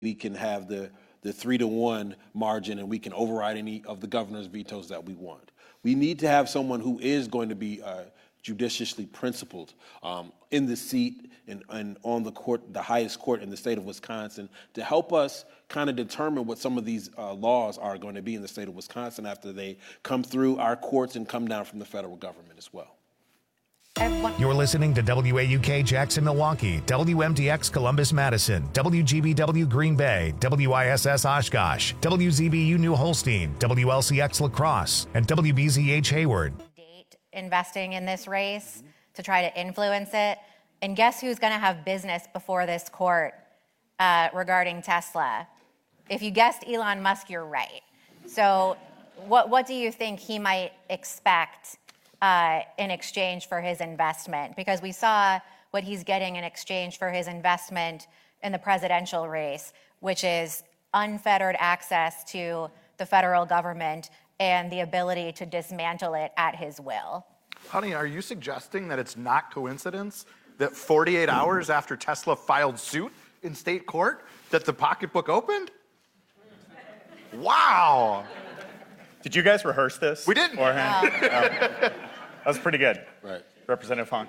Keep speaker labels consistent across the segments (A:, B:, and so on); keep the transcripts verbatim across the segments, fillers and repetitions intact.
A: we can have the, the three to one margin and we can override any of the governor's vetoes that we want. We need to have someone who is going to be uh, judiciously principled um, in the seat and, and on the court, the highest court in the state of Wisconsin, to help us kind of determine what some of these uh, laws are going to be in the state of Wisconsin after they come through our courts and come down from the federal government as well.
B: You're listening to W A U K Jackson, Milwaukee, W M D X Columbus, Madison, W G B W Green Bay, W I S S Oshkosh, W Z B U New Holstein, W L C X La Crosse, and W B Z H Hayward.
C: Date investing in this race to try to influence it. And guess who's going to have business before this court uh, regarding Tesla? If you guessed Elon Musk, you're right. So what, what do you think he might expect Uh, in exchange for his investment? Because we saw what he's getting in exchange for his investment in the presidential race, which is unfettered access to the federal government and the ability to dismantle it at his will.
D: Honey, are you suggesting that it's not coincidence that forty-eight hours after Tesla filed suit in state court that the pocketbook opened? Wow.
E: Did you guys rehearse this?
D: We didn't.
E: Beforehand?
C: No.
E: Um, that was pretty good.
A: Right.
E: Representative Hong.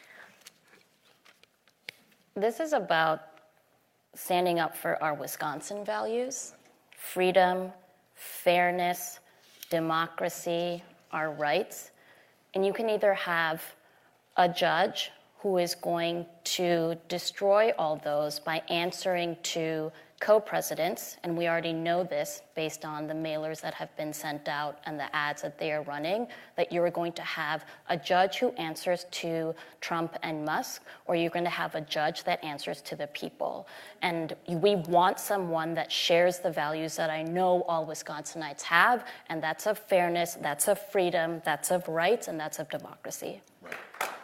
F: This is about standing up for our Wisconsin values: freedom, fairness, democracy, our rights. And you can either have a judge who is going to destroy all those by answering to co-presidents, and we already know this based on the mailers that have been sent out and the ads that they are running, that you're going to have a judge who answers to Trump and Musk, or you're going to have a judge that answers to the people. And we want someone that shares the values that I know all Wisconsinites have, and that's of fairness, that's of freedom, that's of rights, and that's of democracy.
A: Right.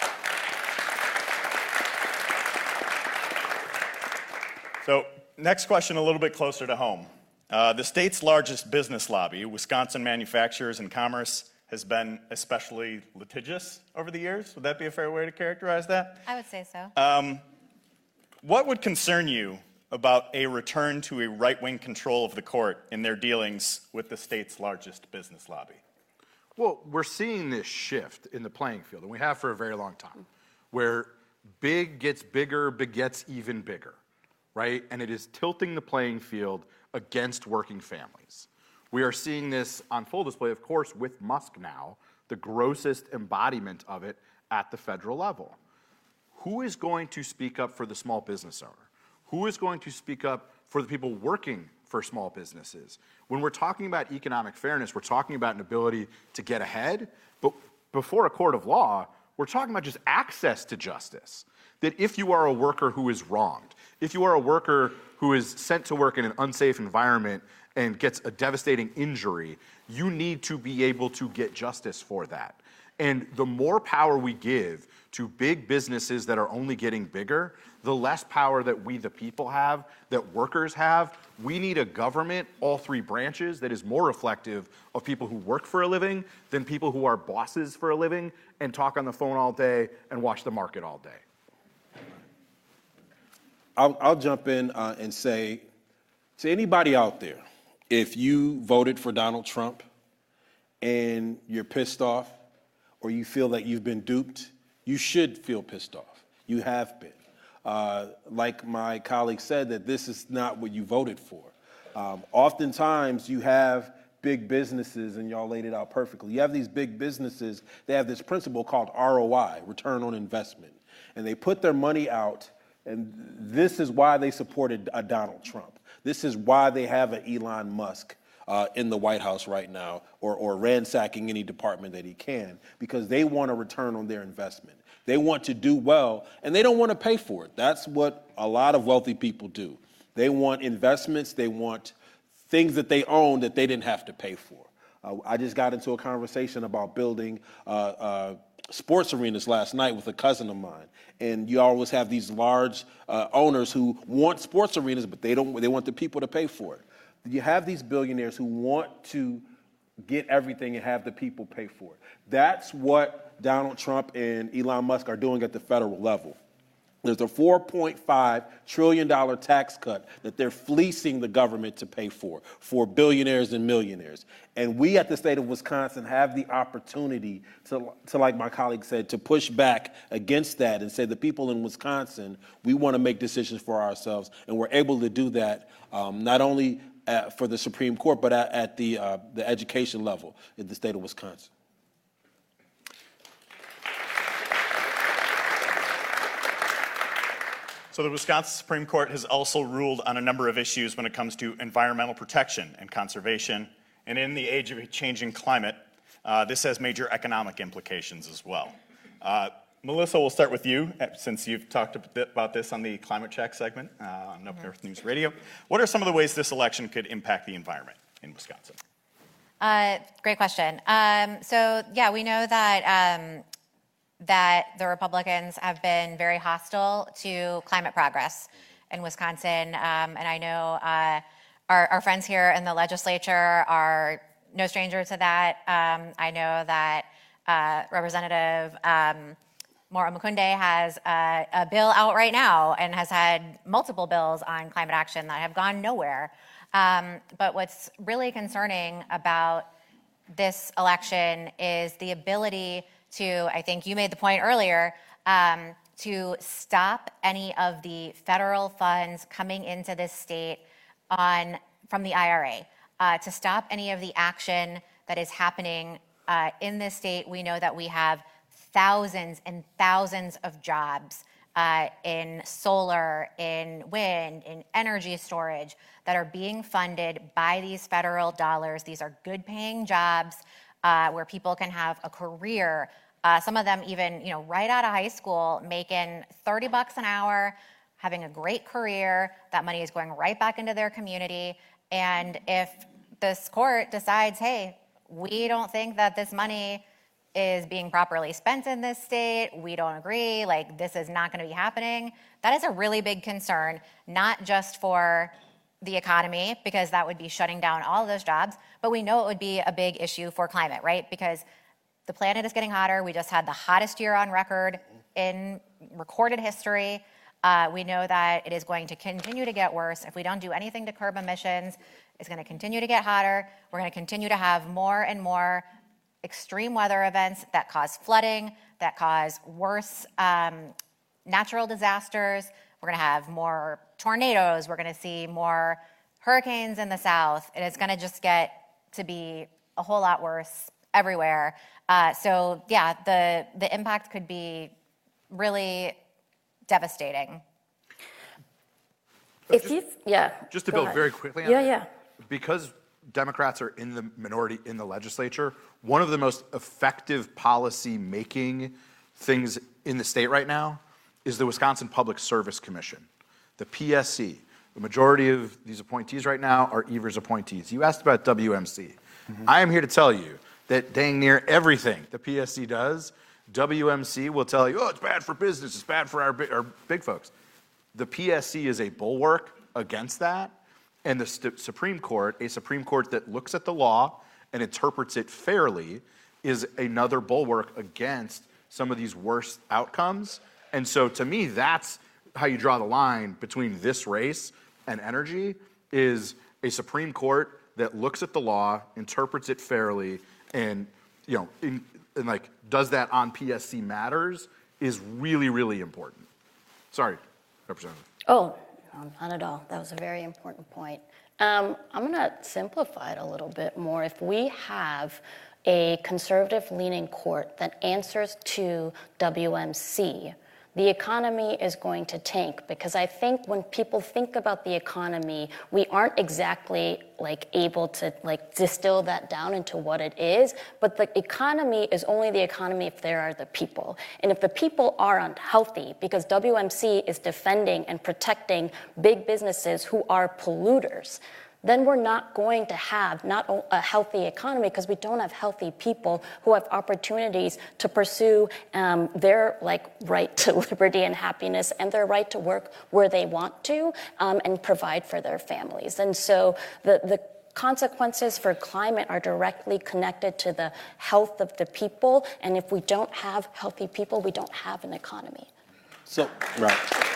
E: So, next question, a little bit closer to home. Uh, the state's largest business lobby, Wisconsin Manufacturers and Commerce, has been especially litigious over the years. Would that be a fair way to characterize that?
C: I would say so.
E: Um, what would concern you about a return to a right-wing control of the court in their dealings with the state's largest business lobby?
D: Well, we're seeing this shift in the playing field, and we have for a very long time, where big gets bigger, begets even bigger. Right? And it is tilting the playing field against working families. We are seeing this on full display, of course, with Musk now, the grossest embodiment of it at the federal level. Who is going to speak up for the small business owner? Who is going to speak up for the people working for small businesses? When we're talking about economic fairness, we're talking about an ability to get ahead, but before a court of law, we're talking about just access to justice. That if you are a worker who is wronged, if you are a worker who is sent to work in an unsafe environment and gets a devastating injury, you need to be able to get justice for that. And the more power we give to big businesses that are only getting bigger, the less power that we, the people, have, that workers have. We need a government, all three branches, that is more reflective of people who work for a living than people who are bosses for a living and talk on the phone all day and watch the market all day.
A: I'll, I'll jump in uh, and say to anybody out there, if you voted for Donald Trump and you're pissed off or you feel that you've been duped, you should feel pissed off. You have been. Uh, like my colleague said, that this is not what you voted for. Um, oftentimes you have big businesses, and y'all laid it out perfectly. You have these big businesses, they have this principle called R O I, return on investment. And they put their money out. And this is why they supported a Donald Trump. This is why they have an Elon Musk uh, in the White House right now, or, or ransacking any department that he can, because they want a return on their investment. They want to do well, and they don't want to pay for it. That's what a lot of wealthy people do. They want investments. They want things that they own that they didn't have to pay for. Uh, I just got into a conversation about building uh, uh, sports arenas last night with a cousin of mine, and you always have these large uh, owners who want sports arenas, but they don't. They want the people to pay for it. You have these billionaires who want to get everything and have the people pay for it. That's what Donald Trump and Elon Musk are doing at the federal level. There's a four point five trillion dollars tax cut that they're fleecing the government to pay for, for billionaires and millionaires. And we at the state of Wisconsin have the opportunity to, to, like my colleague said, to push back against that and say the people in Wisconsin, we want to make decisions for ourselves. And we're able to do that um, not only at, for the Supreme Court, but at, at the, uh, the education level in the state of Wisconsin.
E: So the Wisconsin Supreme Court has also ruled on a number of issues when it comes to environmental protection and conservation. And in the age of a changing climate, uh, this has major economic implications as well. Uh, Melissa, we'll start with you, since you've talked a bit about this on the Climate Check segment uh, on Up North News Radio. What are some of the ways this election could impact the environment in Wisconsin?
C: Uh, great question. Um, so, yeah, we know that um, that the Republicans have been very hostile to climate progress in Wisconsin. Um, and I know uh, our, our friends here in the legislature are no stranger to that. Um, I know that uh, Representative um, Maura Mukunde has a, a bill out right now and has had multiple bills on climate action that have gone nowhere. Um, but what's really concerning about this election is the ability to, I think you made the point earlier, um, to stop any of the federal funds coming into this state on from the I R A, uh, to stop any of the action that is happening uh, in this state. We know that we have thousands and thousands of jobs uh, in solar, in wind, in energy storage that are being funded by these federal dollars. These are good paying jobs uh, where people can have a career. Uh, some of them even, you know, right out of high school, making thirty bucks an hour, having a great career. That money is going right back into their community. And if this court decides, hey, we don't think that this money is being properly spent in this state, we don't agree, like this is not going to be happening, that is a really big concern, not just for the economy, because that would be shutting down all of those jobs, but we know it would be a big issue for climate, right? Because the planet is getting hotter. We just had the hottest year on record in recorded history. Uh, we know that it is going to continue to get worse. If we don't do anything to curb emissions, it's going to continue to get hotter. We're going to continue to have more and more extreme weather events that cause flooding, that cause worse um, natural disasters. We're going to have more tornadoes. We're going to see more hurricanes in the south. And it's going to just get to be a whole lot worse everywhere. Uh, so yeah, the the impact could be really devastating.
F: If you, yeah.
D: Just to
F: go
D: build
F: ahead.
D: very quickly on
F: Yeah,
D: that,
F: yeah.
D: because Democrats are in the minority in the legislature, one of the most effective policy making things in the state right now is the Wisconsin Public Service Commission, the P S C. The majority of these appointees right now are Evers appointees. You asked about W M C. Mm-hmm. I am here to tell you that dang near everything the P S C does, W M C will tell you, oh, it's bad for business, it's bad for our big, our big folks. The P S C is a bulwark against that, and the st- Supreme Court, a Supreme Court that looks at the law and interprets it fairly, is another bulwark against some of these worst outcomes. And so to me, that's how you draw the line between this race and energy, is a Supreme Court that looks at the law, interprets it fairly, and you know, in, and like does that on P S C matters is really, really important. Sorry, Representative.
F: Oh, no, not at all. That was a very important point. Um, I'm going to simplify it a little bit more. If we have a conservative-leaning court that answers to W M C, the economy is going to tank, because I think when people think about the economy, we aren't exactly like able to like distill that down into what it is, but the economy is only the economy if there are the people. And if the people are unhealthy, because W M C is defending and protecting big businesses who are polluters, then we're not going to have not a healthy economy, because we don't have healthy people who have opportunities to pursue um, their like right to liberty and happiness and their right to work where they want to um, and provide for their families. And so the, the consequences for climate are directly connected to the health of the people. And if we don't have healthy people, we don't have an economy.
A: So, right.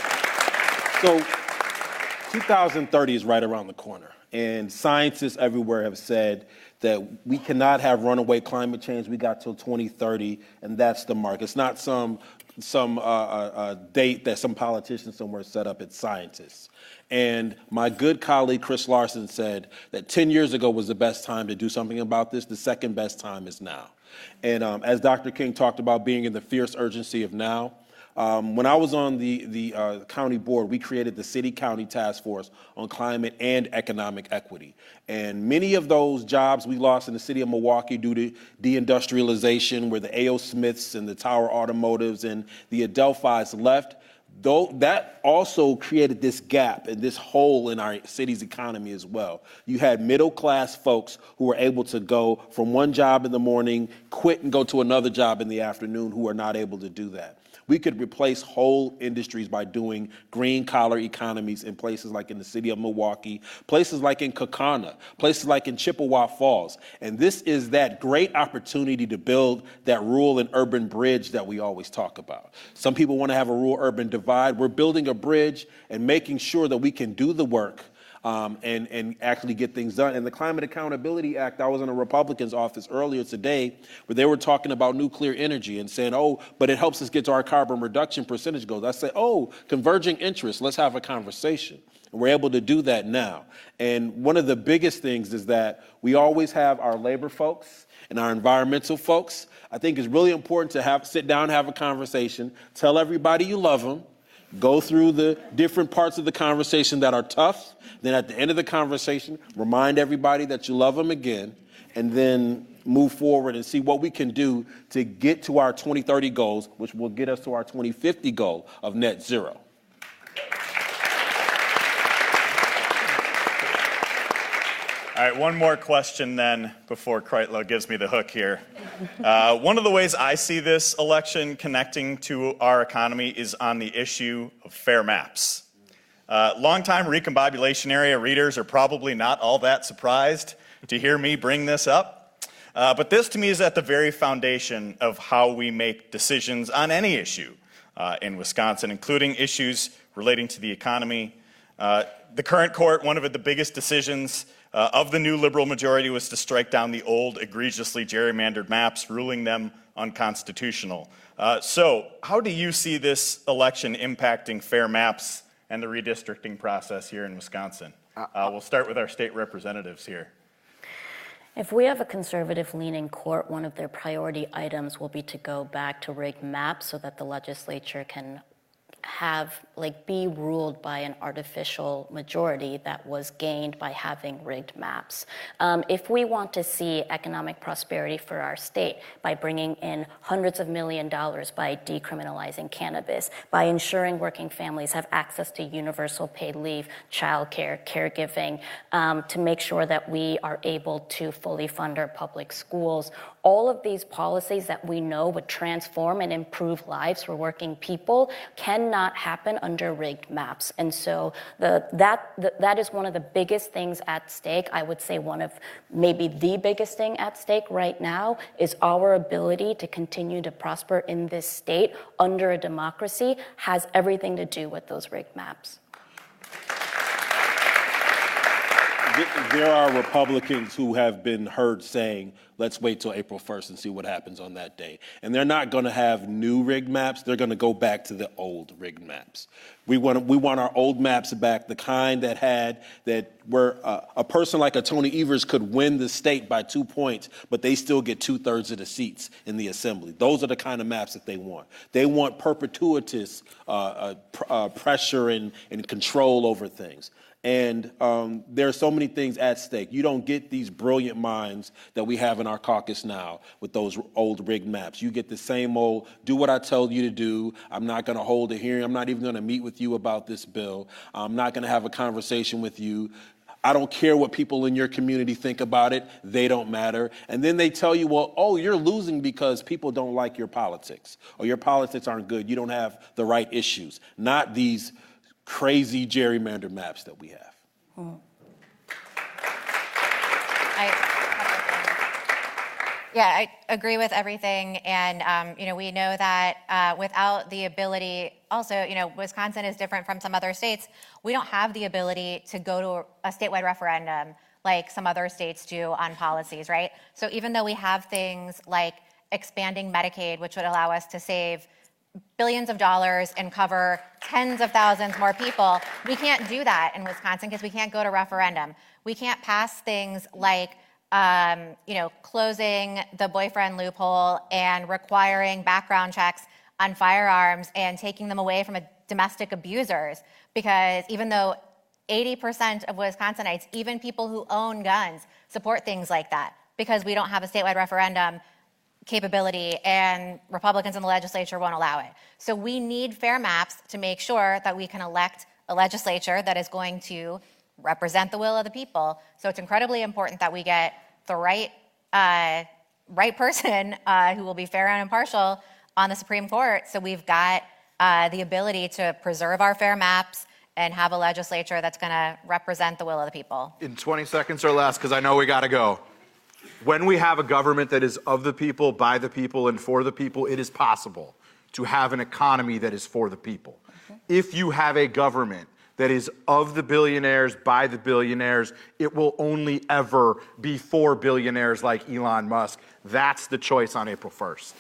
A: So, two thousand thirty is right around the corner. And scientists everywhere have said that we cannot have runaway climate change. We got till twenty thirty, and that's the mark. It's not some some uh, uh, date that some politician somewhere set up. It's scientists. And my good colleague Chris Larson said that ten years ago was the best time to do something about this. The second best time is now. And um, as Doctor King talked about being in the fierce urgency of now, Um, when I was on the, the uh, county board, we created the City-County Task Force on Climate and Economic Equity. And many of those jobs we lost in the city of Milwaukee due to deindustrialization, where the A O. Smiths and the Tower Automotives and the Adelphis left, though that also created this gap and this hole in our city's economy as well. You had middle-class folks who were able to go from one job in the morning, quit and go to another job in the afternoon, who are not able to do that. We could replace whole industries by doing green-collar economies in places like in the city of Milwaukee, places like in Kaukauna, places like in Chippewa Falls. And this is that great opportunity to build that rural and urban bridge that we always talk about. Some people want to have a rural-urban divide. We're building a bridge and making sure that we can do the work Um, and, and actually get things done. And the Climate Accountability Act, I was in a Republican's office earlier today where they were talking about nuclear energy and saying, oh, but it helps us get to our carbon reduction percentage goals. I say, oh, converging interests, let's have a conversation. And we're able to do that now. And one of the biggest things is that we always have our labor folks and our environmental folks. I think it's really important to have sit down and have a conversation, tell everybody you love them, go through the different parts of the conversation that are tough. Then at the end of the conversation, remind everybody that you love them again, and then move forward and see what we can do to get to our twenty thirty goals, which will get us to our twenty fifty goal of net zero.
E: All right, one more question then before Kreitlow gives me the hook here. Uh, one of the ways I see this election connecting to our economy is on the issue of fair maps. Uh, longtime recombobulation area readers are probably not all that surprised to hear me bring this up. Uh, but this to me is at the very foundation of how we make decisions on any issue uh, in Wisconsin, including issues relating to the economy. Uh, the current court, one of the biggest decisions Uh, of the new liberal majority was to strike down the old egregiously gerrymandered maps, ruling them unconstitutional. Uh, so how do you see this election impacting fair maps and the redistricting process here in Wisconsin? Uh, we'll start with our state representatives here.
F: If we have a conservative-leaning court, one of their priority items will be to go back to rigged maps so that the legislature can have, like, be ruled by an artificial majority that was gained by having rigged maps. Um, if we want to see economic prosperity for our state by bringing in hundreds of million dollars by decriminalizing cannabis, by ensuring working families have access to universal paid leave, childcare, caregiving, um, to make sure that we are able to fully fund our public schools, all of these policies that we know would transform and improve lives for working people cannot happen under rigged maps. And so the, that, the, that is one of the biggest things at stake. I would say one of maybe the biggest thing at stake right now is our ability to continue to prosper in this state under a democracy has everything to do with those rigged maps.
A: There are Republicans who have been heard saying, let's wait till April first and see what happens on that day. And they're not going to have new rigged maps. They're going to go back to the old rigged maps. We want we want our old maps back, the kind that had that where uh, a person like a Tony Evers could win the state by two points, but they still get two thirds of the seats in the assembly. Those are the kind of maps that they want. They want perpetuitous uh, uh, pr- uh, pressure and, and control over things. And um, there are so many things at stake. You don't get these brilliant minds that we have in our caucus now with those old rigged maps. You get the same old, do what I tell you to do. I'm not going to hold a hearing. I'm not even going to meet with you about this bill. I'm not going to have a conversation with you. I don't care what people in your community think about it. They don't matter. And then they tell you, well, oh, you're losing because people don't like your politics, or your politics aren't good. You don't have the right issues. Not these crazy gerrymander maps that we have. Hmm.
C: I, yeah, I agree with everything. And, um, you know, we know that uh, without the ability, also, you know, Wisconsin is different from some other states. We don't have the ability to go to a statewide referendum like some other states do on policies, right? So even though we have things like expanding Medicaid, which would allow us to save billions of dollars and cover tens of thousands more people, we can't do that in Wisconsin because we can't go to referendum. We can't pass things like Um, you know, closing the boyfriend loophole and requiring background checks on firearms and taking them away from a domestic abusers. Because even though eighty percent of Wisconsinites, even people who own guns, support things like that, because we don't have a statewide referendum capability and Republicans in the legislature won't allow it. So we need fair maps to make sure that we can elect a legislature that is going to represent the will of the people. So it's incredibly important that we get the right uh, right person uh, who will be fair and impartial on the Supreme Court. So we've got uh, the ability to preserve our fair maps and have a legislature that's going to represent the will of the people.
D: In twenty seconds or less, because I know we got to go. When we have a government that is of the people, by the people, and for the people, it is possible to have an economy that is for the people. Okay. If you have a government that is of the billionaires, by the billionaires, it will only ever be for billionaires like Elon Musk. That's the choice on April first.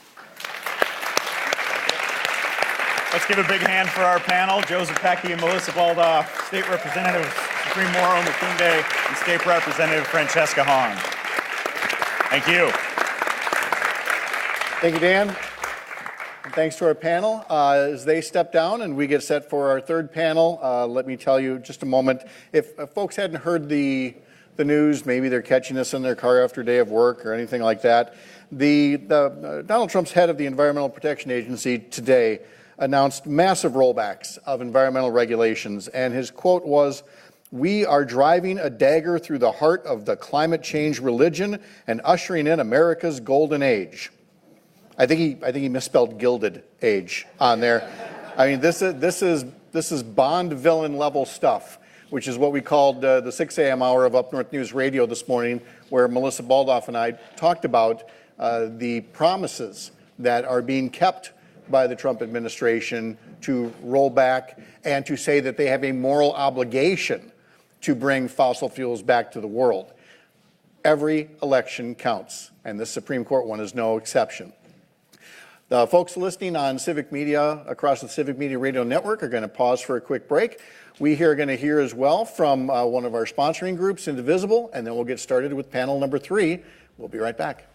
E: Let's give a big hand for our panel, Joseph Pecky and Melissa Baldauf, State Representative Supreme Mauro Makunde, and State Representative Francesca Hong. Thank you.
G: Thank you, Dan. And thanks to our panel. Uh, as they step down and we get set for our third panel, uh, let me tell you just a moment, if, if folks hadn't heard the, the news, maybe they're catching us in their car after a day of work or anything like that, the, the uh, Donald Trump's head of the Environmental Protection Agency today announced massive rollbacks of environmental regulations, and his quote was, "We are driving a dagger through the heart of the climate change religion and ushering in America's golden age." I think he I think he misspelled gilded age on there. I mean, this is this is this is Bond villain level stuff, which is what we called uh, the six a.m. hour of Up North News Radio this morning, where Melissa Baldauf and I talked about uh, the promises that are being kept by the Trump administration to roll back and to say that they have a moral obligation to bring fossil fuels back to the world. Every election counts, and the Supreme Court one is no exception. The folks listening on Civic Media across the Civic Media Radio Network are going to pause for a quick break. We here are going to hear as well from uh, one of our sponsoring groups, Indivisible, and then we'll get started with panel number three. We'll be right back.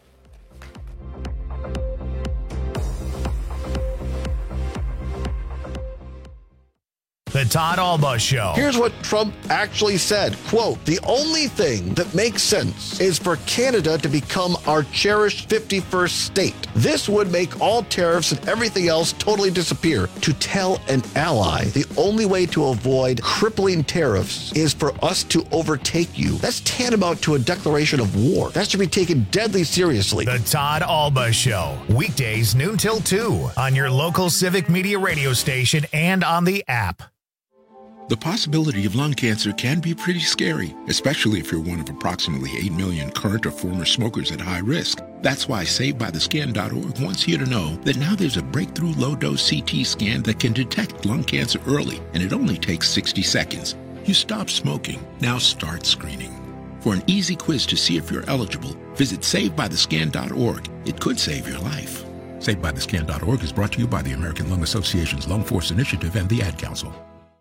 B: The Todd Alba Show.
H: Here's what Trump actually said, quote, "The only thing that makes sense is for Canada to become our cherished fifty-first state. This would make all tariffs and everything else totally disappear. To tell an ally the only way to avoid crippling tariffs is for us to overtake you. That's tantamount to a declaration of war. That should be taken deadly seriously."
B: The Todd Alba Show. Weekdays noon till two on your local Civic Media radio station and on the app.
I: The possibility of lung cancer can be pretty scary, especially if you're one of approximately eight million current or former smokers at high risk. That's why Saved By The Scan dot org wants you to know that now there's a breakthrough low-dose C T scan that can detect lung cancer early, and it only takes sixty seconds. You stop smoking, now start screening. For an easy quiz to see if you're eligible, visit Saved By The Scan dot org. It could save your life. Saved By The Scan dot org is brought to you by the American Lung Association's Lung Force Initiative and the Ad Council.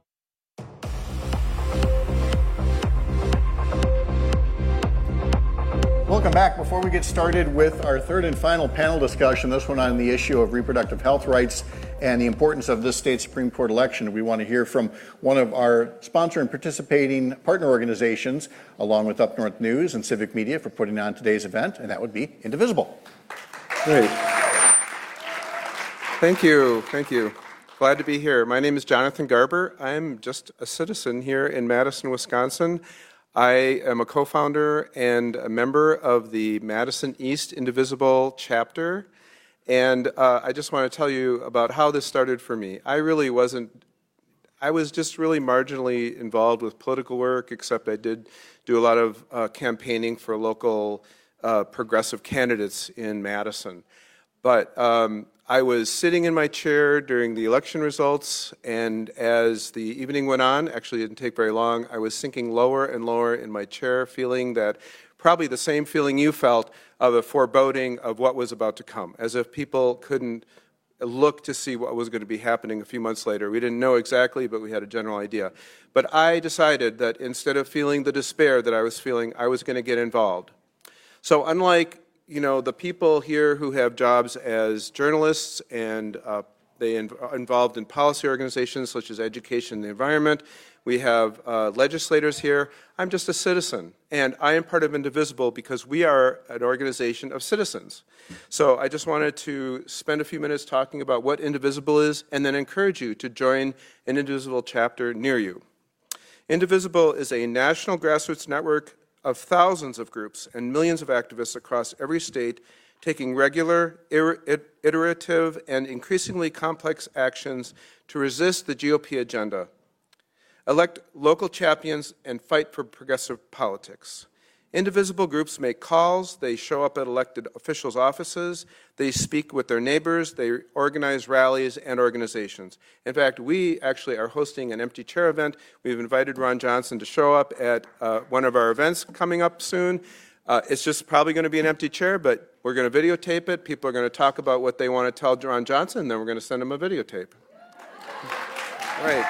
G: Welcome back. Before we get started with our third and final panel discussion, this one on the issue of reproductive health rights and the importance of this state Supreme Court election, we want to hear from one of our sponsor and participating partner organizations, along with Up North News and Civic Media, for putting on today's event, and that would be Indivisible.
J: Great. Thank you. Thank you. Glad to be here. My name is Jonathan Garber. I'm just a citizen here in Madison, Wisconsin. I am a co-founder and a member of the Madison East Indivisible chapter, and uh, I just want to tell you about how this started for me. I really wasn't, I was just really marginally involved with political work, except I did do a lot of uh, campaigning for local uh, progressive candidates in Madison. But um, I was sitting in my chair during the election results, and as the evening went on, actually it didn't take very long, I was sinking lower and lower in my chair, feeling that probably the same feeling you felt of a foreboding of what was about to come, as if people couldn't look to see what was going to be happening a few months later. We didn't know exactly, but we had a general idea. But I decided that instead of feeling the despair that I was feeling, I was going to get involved. So unlike you know, the people here who have jobs as journalists and uh, they inv- involved in policy organizations such as education and the environment. We have uh, legislators here. I'm just a citizen, and I am part of Indivisible because we are an organization of citizens. So I just wanted to spend a few minutes talking about what Indivisible is and then encourage you to join an Indivisible chapter near you. Indivisible is a national grassroots network of thousands of groups and millions of activists across every state taking regular, iterative, and increasingly complex actions to resist the G O P agenda, elect local champions, and fight for progressive politics. Indivisible groups make calls, they show up at elected officials' offices, they speak with their neighbors, they organize rallies and organizations. In fact, we actually are hosting an empty chair event. We've invited Ron Johnson to show up at uh, one of our events coming up soon. Uh, it's just probably going to be an empty chair, but we're going to videotape it. People are going to talk about what they want to tell Ron Johnson, and then we're going to send him a videotape. Right.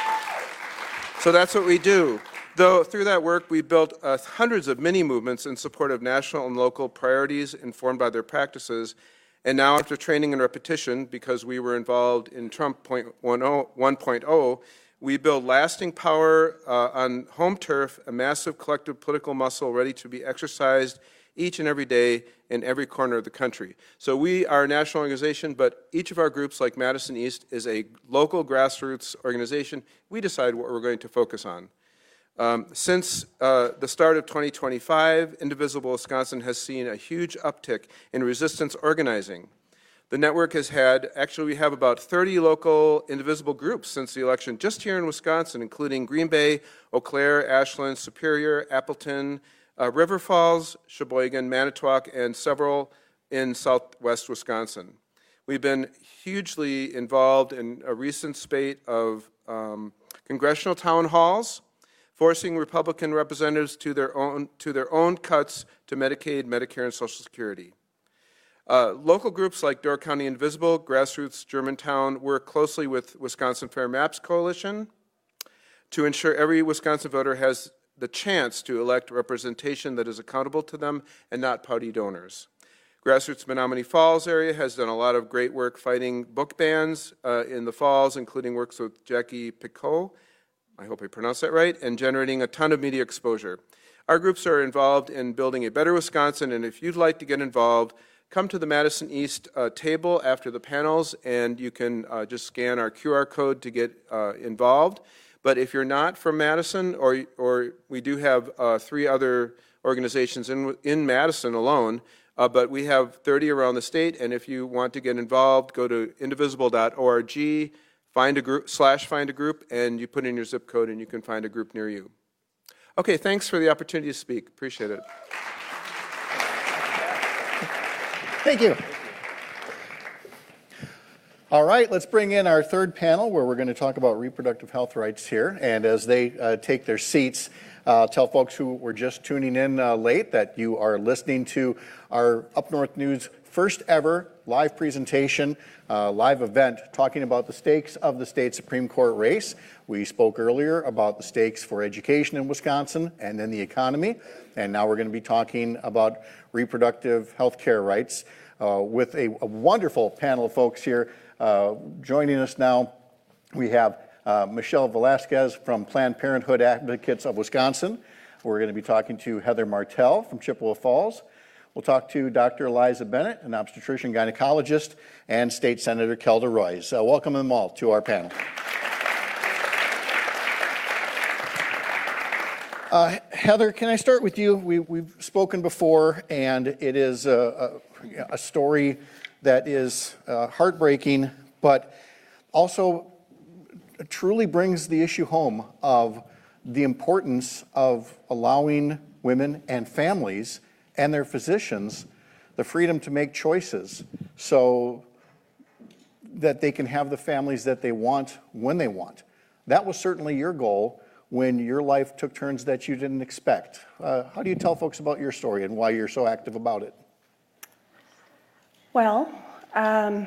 J: So that's what we do. Though through that work, we built uh, hundreds of mini movements in support of national and local priorities informed by their practices. And now, after training and repetition, because we were involved in Trump one point oh, we build lasting power uh, on home turf, a massive collective political muscle ready to be exercised each and every day in every corner of the country. So we are a national organization, but each of our groups, like Madison East, is a local grassroots organization. We decide what we're going to focus on. Um, since uh, the start of twenty twenty-five, Indivisible Wisconsin has seen a huge uptick in resistance organizing. The network has had, actually we have about thirty local Indivisible groups since the election just here in Wisconsin, including Green Bay, Eau Claire, Ashland, Superior, Appleton, uh, River Falls, Sheboygan, Manitowoc, and several in southwest Wisconsin. We've been hugely involved in a recent spate of um, congressional town halls, forcing Republican representatives to their own to their own cuts to Medicaid, Medicare, and Social Security. Uh, local groups like Door County Indivisible, Grassroots Germantown work closely with Wisconsin Fair Maps Coalition to ensure every Wisconsin voter has the chance to elect representation that is accountable to them and not party donors. Grassroots Menominee Falls area has done a lot of great work fighting book bans uh, in the falls, including works with Jackie Picot, I hope I pronounced that right, and generating a ton of media exposure. Our groups are involved in building a better Wisconsin, and if you'd like to get involved, come to the Madison East uh, table after the panels, and you can uh, just scan our Q R code to get uh, involved. But if you're not from Madison, or, or we do have uh, three other organizations in, in Madison alone, uh, but we have thirty around the state, and if you want to get involved, go to indivisible dot org, find a group, slash find a group, and you put in your zip code and you can find a group near you. Okay, thanks for the opportunity to speak. Appreciate it.
G: Thank you. All right, let's bring in our third panel where we're going to talk about reproductive health rights here. And as they uh, take their seats, uh, tell folks who were just tuning in uh, late that you are listening to our Up North News first ever live presentation, uh, live event talking about the stakes of the state Supreme Court race. We spoke earlier about the stakes for education in Wisconsin and then the economy. And now we're going to be talking about reproductive health care rights uh, with a, a wonderful panel of folks here. Uh, joining us now, we have uh, Michelle Velasquez from Planned Parenthood Advocates of Wisconsin. We're going to be talking to Heather Martell from Chippewa Falls. We'll talk to Doctor Eliza Bennett, an obstetrician gynecologist, and State Senator Kelda Roys. Uh, welcome them all to our panel. Uh, Heather, can I start with you? We, we've spoken before, and it is a, a, a story that is uh, heartbreaking, but also truly brings the issue home of the importance of allowing women and families and their physicians the freedom to make choices. So that they can have the families that they want when they want. That was certainly your goal when your life took turns that you didn't expect. Uh, how do you tell folks about your story and why you're so active about it?
K: Well, um,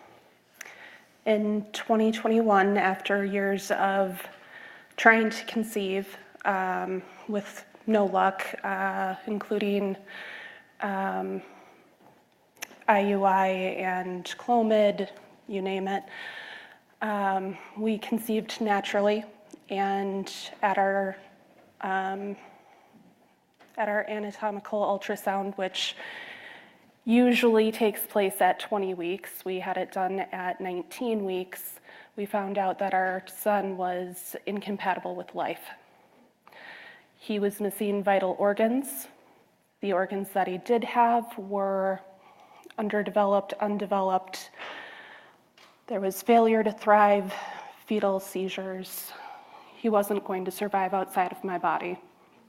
K: in twenty twenty-one, after years of trying to conceive um, with no luck, uh, including um, I U I and Clomid, you name it, um, we conceived naturally, and at our um, at our anatomical ultrasound, which usually takes place at twenty weeks. We had it done at nineteen weeks. We found out that our son was incompatible with life. He was missing vital organs. The organs that he did have were underdeveloped, undeveloped. There was failure to thrive, fetal seizures. He wasn't going to survive outside of my body.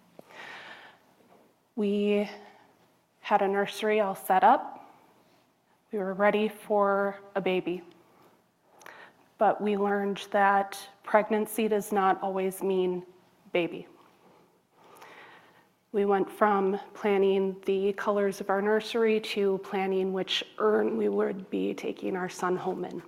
K: We had a nursery all set up. We were ready for a baby. But we learned that pregnancy does not always mean baby. We went from planning the colors of our nursery to planning which urn we would be taking our son home in.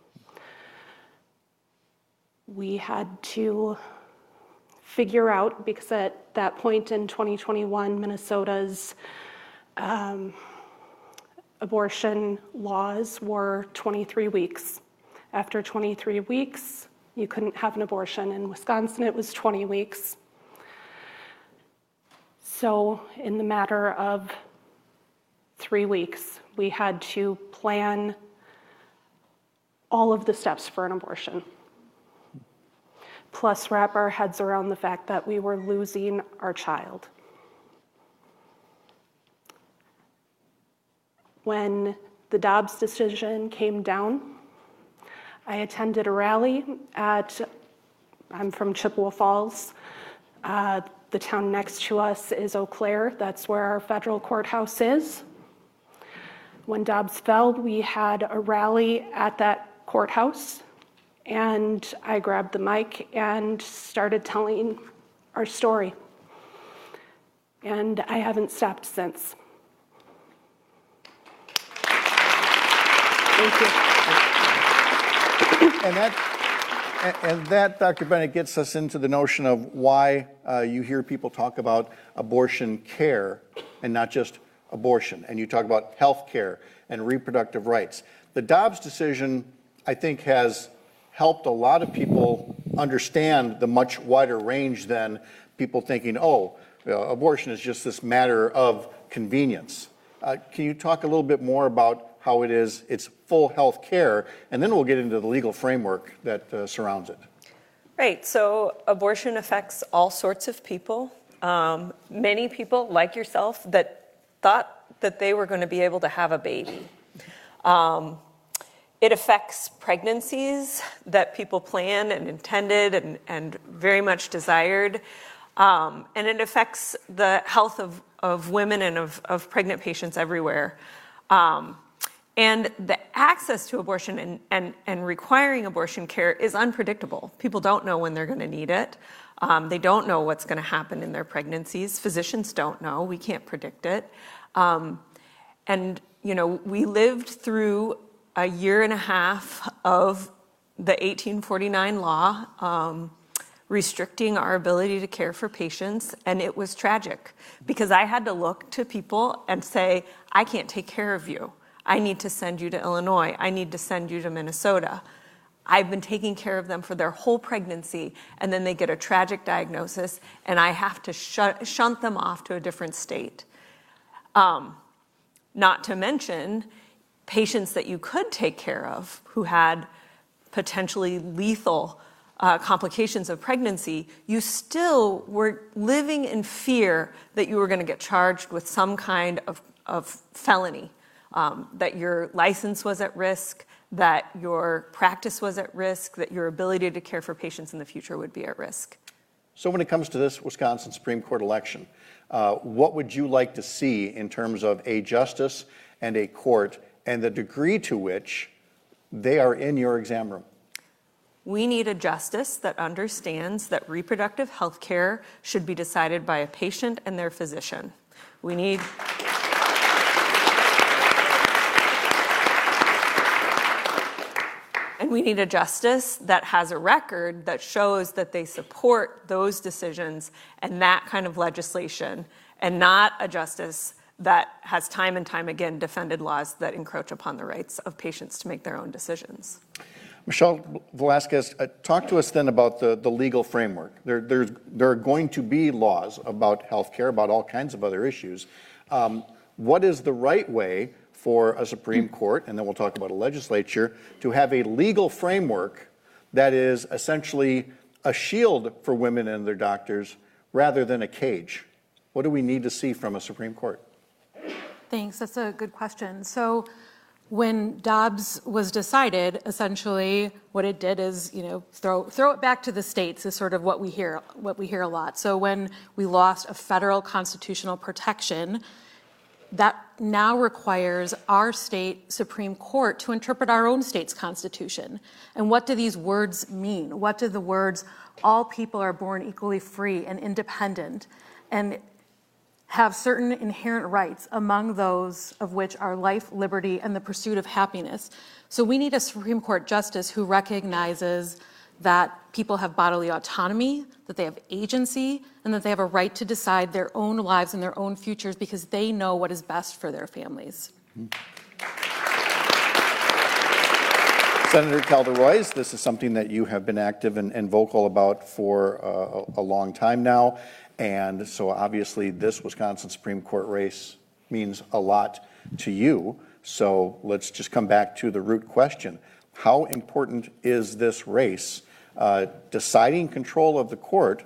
K: We had to figure out, because at that point in twenty twenty-one, Minnesota's Um, abortion laws were twenty-three weeks. After twenty-three weeks, you couldn't have an abortion. In Wisconsin, it was twenty weeks. So in the matter of three weeks, we had to plan all of the steps for an abortion, plus wrap our heads around the fact that we were losing our child. When the Dobbs decision came down, I attended a rally at, I'm from Chippewa Falls. Uh, the town next to us is Eau Claire. That's where our federal courthouse is. When Dobbs fell, we had a rally at that courthouse, and I grabbed the mic and started telling our story. And I haven't stopped since. Thank you.
G: And that, and that, Doctor Bennett, gets us into the notion of why uh, you hear people talk about abortion care and not just abortion. And you talk about health care and reproductive rights. The Dobbs decision, I think, has helped a lot of people understand the much wider range than people thinking, oh, uh, abortion is just this matter of convenience. Uh, can you talk a little bit more about how it is, it's full health care, and then we'll get into the legal framework that uh, surrounds it.
L: Right, so abortion affects all sorts of people. Um, many people, like yourself, that thought that they were going to be able to have a baby. Um, it affects pregnancies that people planned and intended and, and very much desired. Um, and it affects the health of, of women and of, of pregnant patients everywhere. Um, And the access to abortion and, and, and requiring abortion care is unpredictable. People don't know when they're going to need it. Um, they don't know what's going to happen in their pregnancies. Physicians don't know. We can't predict it. Um, and, you know, we lived through a year and a half of the eighteen forty-nine law um, restricting our ability to care for patients, and it was tragic because I had to look to people and say, I can't take care of you. I need to send you to Illinois. I need to send you to Minnesota. I've been taking care of them for their whole pregnancy, and then they get a tragic diagnosis, and I have to sh- shunt them off to a different state. Um, not to mention patients that you could take care of who had potentially lethal uh, complications of pregnancy, you still were living in fear that you were going to get charged with some kind of, of felony. Um, that your license was at risk, that your practice was at risk, that your ability to care for patients in the future would be at risk.
G: So when it comes to this Wisconsin Supreme Court election, uh, what would you like to see in terms of a justice and a court and the degree to which They are in your exam room.
L: We need a justice that understands that reproductive health care should be decided by a patient and their physician. We need And we need a justice that has a record that shows that they support those decisions and that kind of legislation, and not a justice that has time and time again defended laws that encroach upon the rights of patients to make their own decisions.
G: Michelle Velasquez, uh, talk to us then about the, the legal framework. There, there's, there are going to be laws about health care, about all kinds of other issues. Um, what is the right way for a Supreme Court, and then we'll talk about a legislature, to have a legal framework that is essentially a shield for women and their doctors rather than a cage? What do we need to see from a Supreme Court?
M: Thanks, that's a good question. So when Dobbs was decided, essentially what it did is, you know, throw throw it back to the states is sort of what we hear what we hear a lot. So when we lost a federal constitutional protection, that now requires our state Supreme Court to interpret our own state's constitution. And what do these words mean? What do the words, all people are born equally free and independent, and have certain inherent rights, among those of which are life, liberty, and the pursuit of happiness? So we need a Supreme Court justice who recognizes that people have bodily autonomy, that they have agency, and that they have a right to decide their own lives and their own futures because they know what is best for their families.
G: Senator Calderoy, this is something that you have been active and, and vocal about for uh, a long time now. And so obviously this Wisconsin Supreme Court race means a lot to you. So let's just come back to the root question. How important is this race, uh, deciding control of the court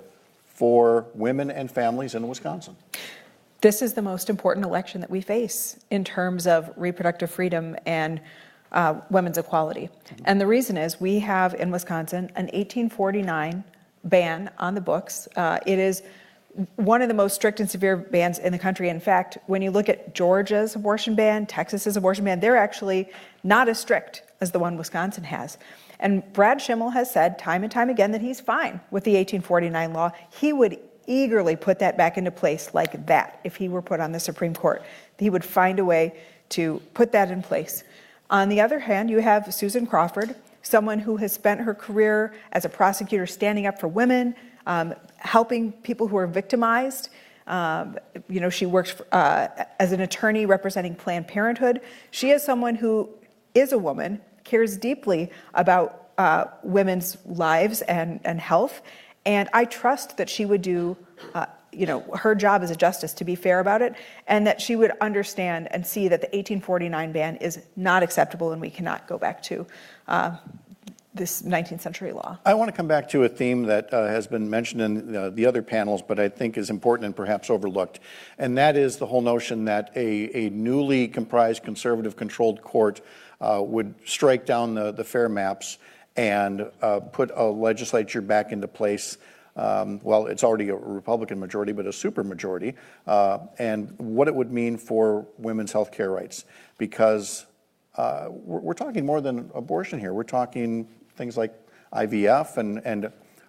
G: for women and families in Wisconsin?
N: This is the most important election that we face in terms of reproductive freedom and uh, women's equality. Mm-hmm. And the reason is we have in Wisconsin an eighteen forty-nine ban on the books. Uh, it is one of the most strict and severe bans in the country. In fact, when you look at Georgia's abortion ban, Texas's abortion ban, they're actually not as strict as the one Wisconsin has. And Brad Schimmel has said time and time again that he's fine with the eighteen forty-nine law. He would eagerly put that back into place like that if he were put on the Supreme Court. He would find a way to put that in place. On the other hand, you have Susan Crawford, someone who has spent her career as a prosecutor standing up for women, um, helping people who are victimized. Um, you know, she works for, uh, as an attorney representing Planned Parenthood. She is someone who is a woman, cares deeply about uh, women's lives and, and health. And I trust that she would do, uh, you know, her job as a justice to be fair about it, and that she would understand and see that the eighteen forty-nine ban is not acceptable and we cannot go back to uh, this nineteenth century law.
G: I want to come back to a theme that uh, has been mentioned in uh, the other panels, but I think is important and perhaps overlooked, and that is the whole notion that a, a newly comprised conservative-controlled court uh, would strike down the, the FAIR maps and uh, put a legislature back into place. Um, well, it's already a Republican majority, but a supermajority, uh, and what it would mean for women's health care rights. Because uh, we're, we're talking more than abortion here. We're talking things like I V F, and, and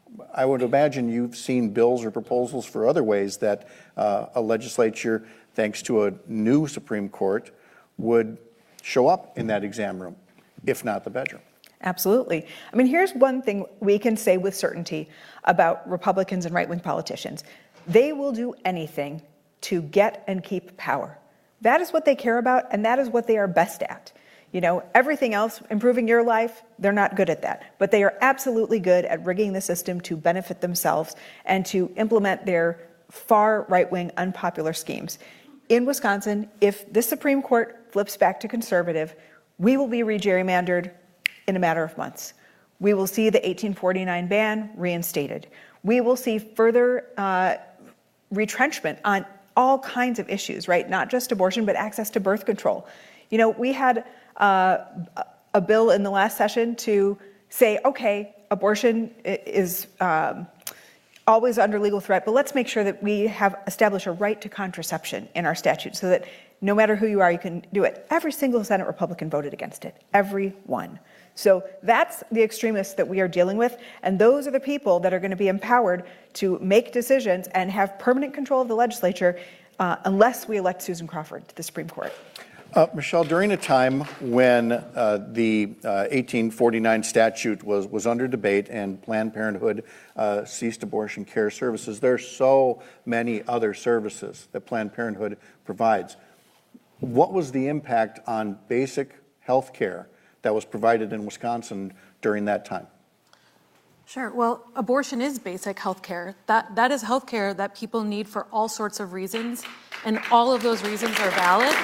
G: I would imagine you've seen bills or proposals for other ways that uh, a legislature, thanks to a new Supreme Court, would show up in that exam room, if not the bedroom.
N: Absolutely. I mean, here's one thing we can say with certainty about Republicans and right-wing politicians. They will do anything to get and keep power. That is what they care about, and that is what they are best at. You know, everything else, improving your life, they're not good at that. But they are absolutely good at rigging the system to benefit themselves and to implement their far right-wing unpopular schemes. In Wisconsin, if this Supreme Court flips back to conservative, we will be re-gerrymandered in a matter of months. We will see the eighteen forty-nine ban reinstated. We will see further uh, retrenchment on all kinds of issues, right? Not just abortion, but access to birth control. You know, we had uh, a bill in the last session to say, okay, abortion is um, always under legal threat, but let's make sure that we have established a right to contraception in our statute so that no matter who you are, you can do it. Every single Senate Republican voted against it. Every one. So that's the extremists that we are dealing with, and those are the people that are going to be empowered to make decisions and have permanent control of the legislature uh, unless we elect Susan Crawford to the Supreme Court.
G: Uh, Michelle, during a time when uh, the uh, eighteen forty-nine statute was, was under debate and Planned Parenthood uh, ceased abortion care services, there are so many other services that Planned Parenthood provides. What was the impact on basic health care that was provided in Wisconsin during that time?
M: Sure. Well, abortion is basic health care. That, that is health care that people need for all sorts of reasons, and all of those reasons are valid.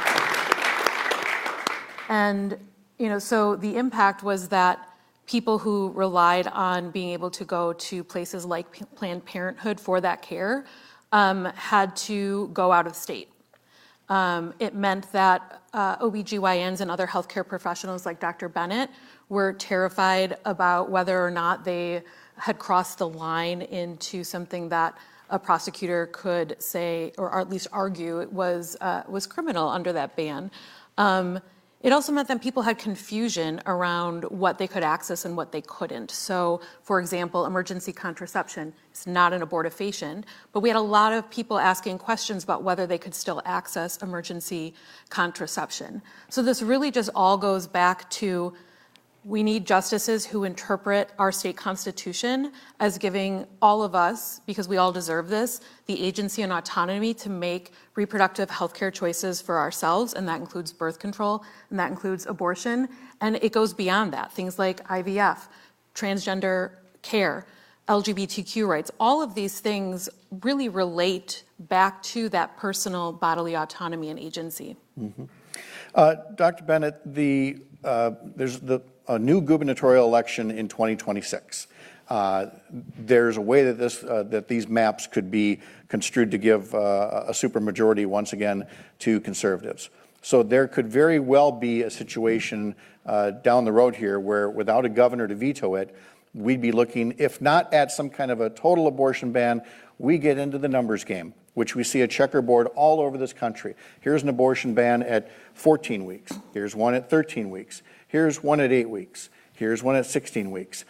M: And, you know, so the impact was that people who relied on being able to go to places like P- Planned Parenthood for that care um, had to go out of state. Um, it meant that uh, O B G Y Ns and other healthcare professionals like Doctor Bennett were terrified about whether or not they had crossed the line into something that a prosecutor could say, or at least argue, it was uh, was criminal under that ban. Um, It also meant that people had confusion around what they could access and what they couldn't. So, for example, emergency contraception is not an abortifacient, but we had a lot of people asking questions about whether they could still access emergency contraception. So this really just all goes back to we need justices who interpret our state constitution as giving all of us, because we all deserve this, the agency and autonomy to make reproductive health care choices for ourselves, and that includes birth control, and that includes abortion, and it goes beyond that. Things like I V F, transgender care, L G B T Q rights, all of these things really relate back to that personal bodily autonomy and agency.
G: Mm-hmm. Uh, Doctor Bennett, the uh, there's the a new gubernatorial election in twenty twenty-six. Uh, there's a way that this uh, that these maps could be construed to give uh, a supermajority once again to conservatives. So there could very well be a situation uh, down the road here where, without a governor to veto it, we'd be looking, if not at some kind of a total abortion ban, we get into the numbers game, which we see a checkerboard all over this country. Here's an abortion ban at fourteen weeks. Here's one at thirteen weeks. Here's one at eight weeks. Here's one at sixteen weeks.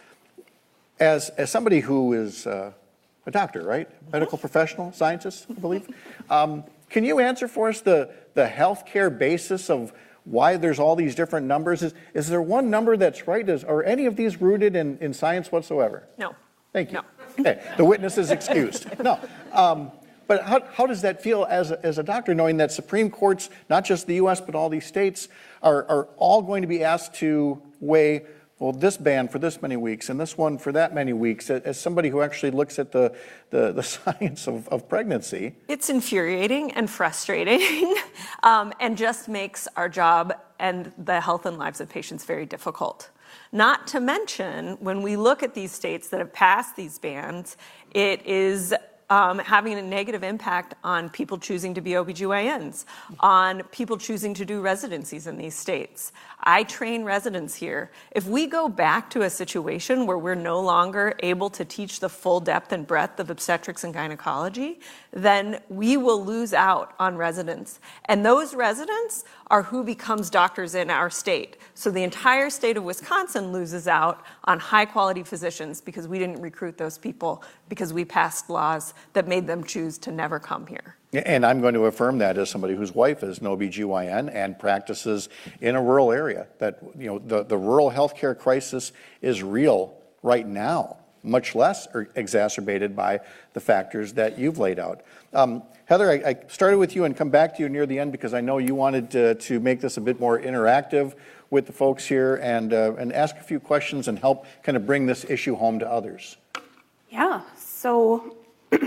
G: As, as somebody who is uh, a doctor, right? Medical professional, scientist, I believe. Um, can you answer for us the, the healthcare basis of why there's all these different numbers? Is, is there one number that's right? Is, are any of these rooted in, in science whatsoever?
L: No.
G: Thank you.
L: No.
G: Okay, the witness is excused. No. Um, but how, how does that feel as a, as a doctor, knowing that Supreme Courts, not just the U S, but all these states, are, are all going to be asked to weigh, well, this ban for this many weeks and this one for that many weeks, as somebody who actually looks at the, the, the science of, of pregnancy?
L: It's infuriating and frustrating um, and just makes our job and the health and lives of patients very difficult. Not to mention, when we look at these states that have passed these bans, it is um, having a negative impact on people choosing to be O B G Y Ns, on people choosing to do residencies in these states. I train residents here. If we go back to a situation where we're no longer able to teach the full depth and breadth of obstetrics and gynecology, then we will lose out on residents. And those residents are who becomes doctors in our state. So the entire state of Wisconsin loses out on high quality physicians because we didn't recruit those people because we passed laws that made them choose to never come here.
G: And I'm going to affirm that as somebody whose wife is an O B G Y N and practices in a rural area, that, you know, the, the rural healthcare crisis is real right now, much less exacerbated by the factors that you've laid out. Um, Heather, I, I started with you and come back to you near the end because I know you wanted to, to make this a bit more interactive with the folks here and, uh, and ask a few questions and help kind of bring this issue home to others.
K: Yeah, so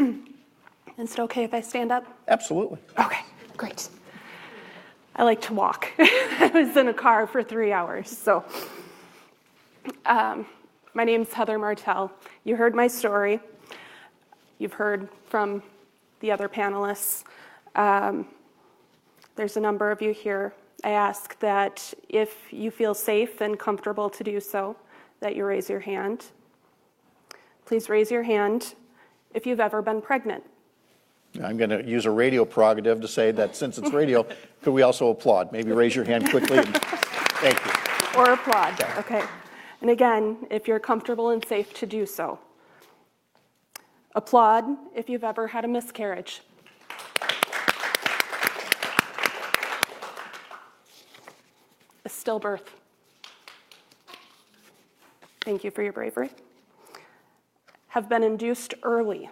K: is it okay if I stand up?
G: Absolutely.
K: Okay, great. I like to walk. I was in a car for three hours, so. Um, my name's Heather Martell. You heard my story. You've heard from the other panelists. Um, there's a number of you here. I ask that if you feel safe and comfortable to do so, that you raise your hand. Please raise your hand if you've ever been pregnant.
G: I'm going to use a radio prerogative to say that since it's radio, could we also applaud? Maybe raise your hand quickly. And, thank you.
K: Or applaud, okay. And again, if you're comfortable and safe to do so. Applaud if you've ever had a miscarriage. A stillbirth. Thank you for your bravery. Have been induced early.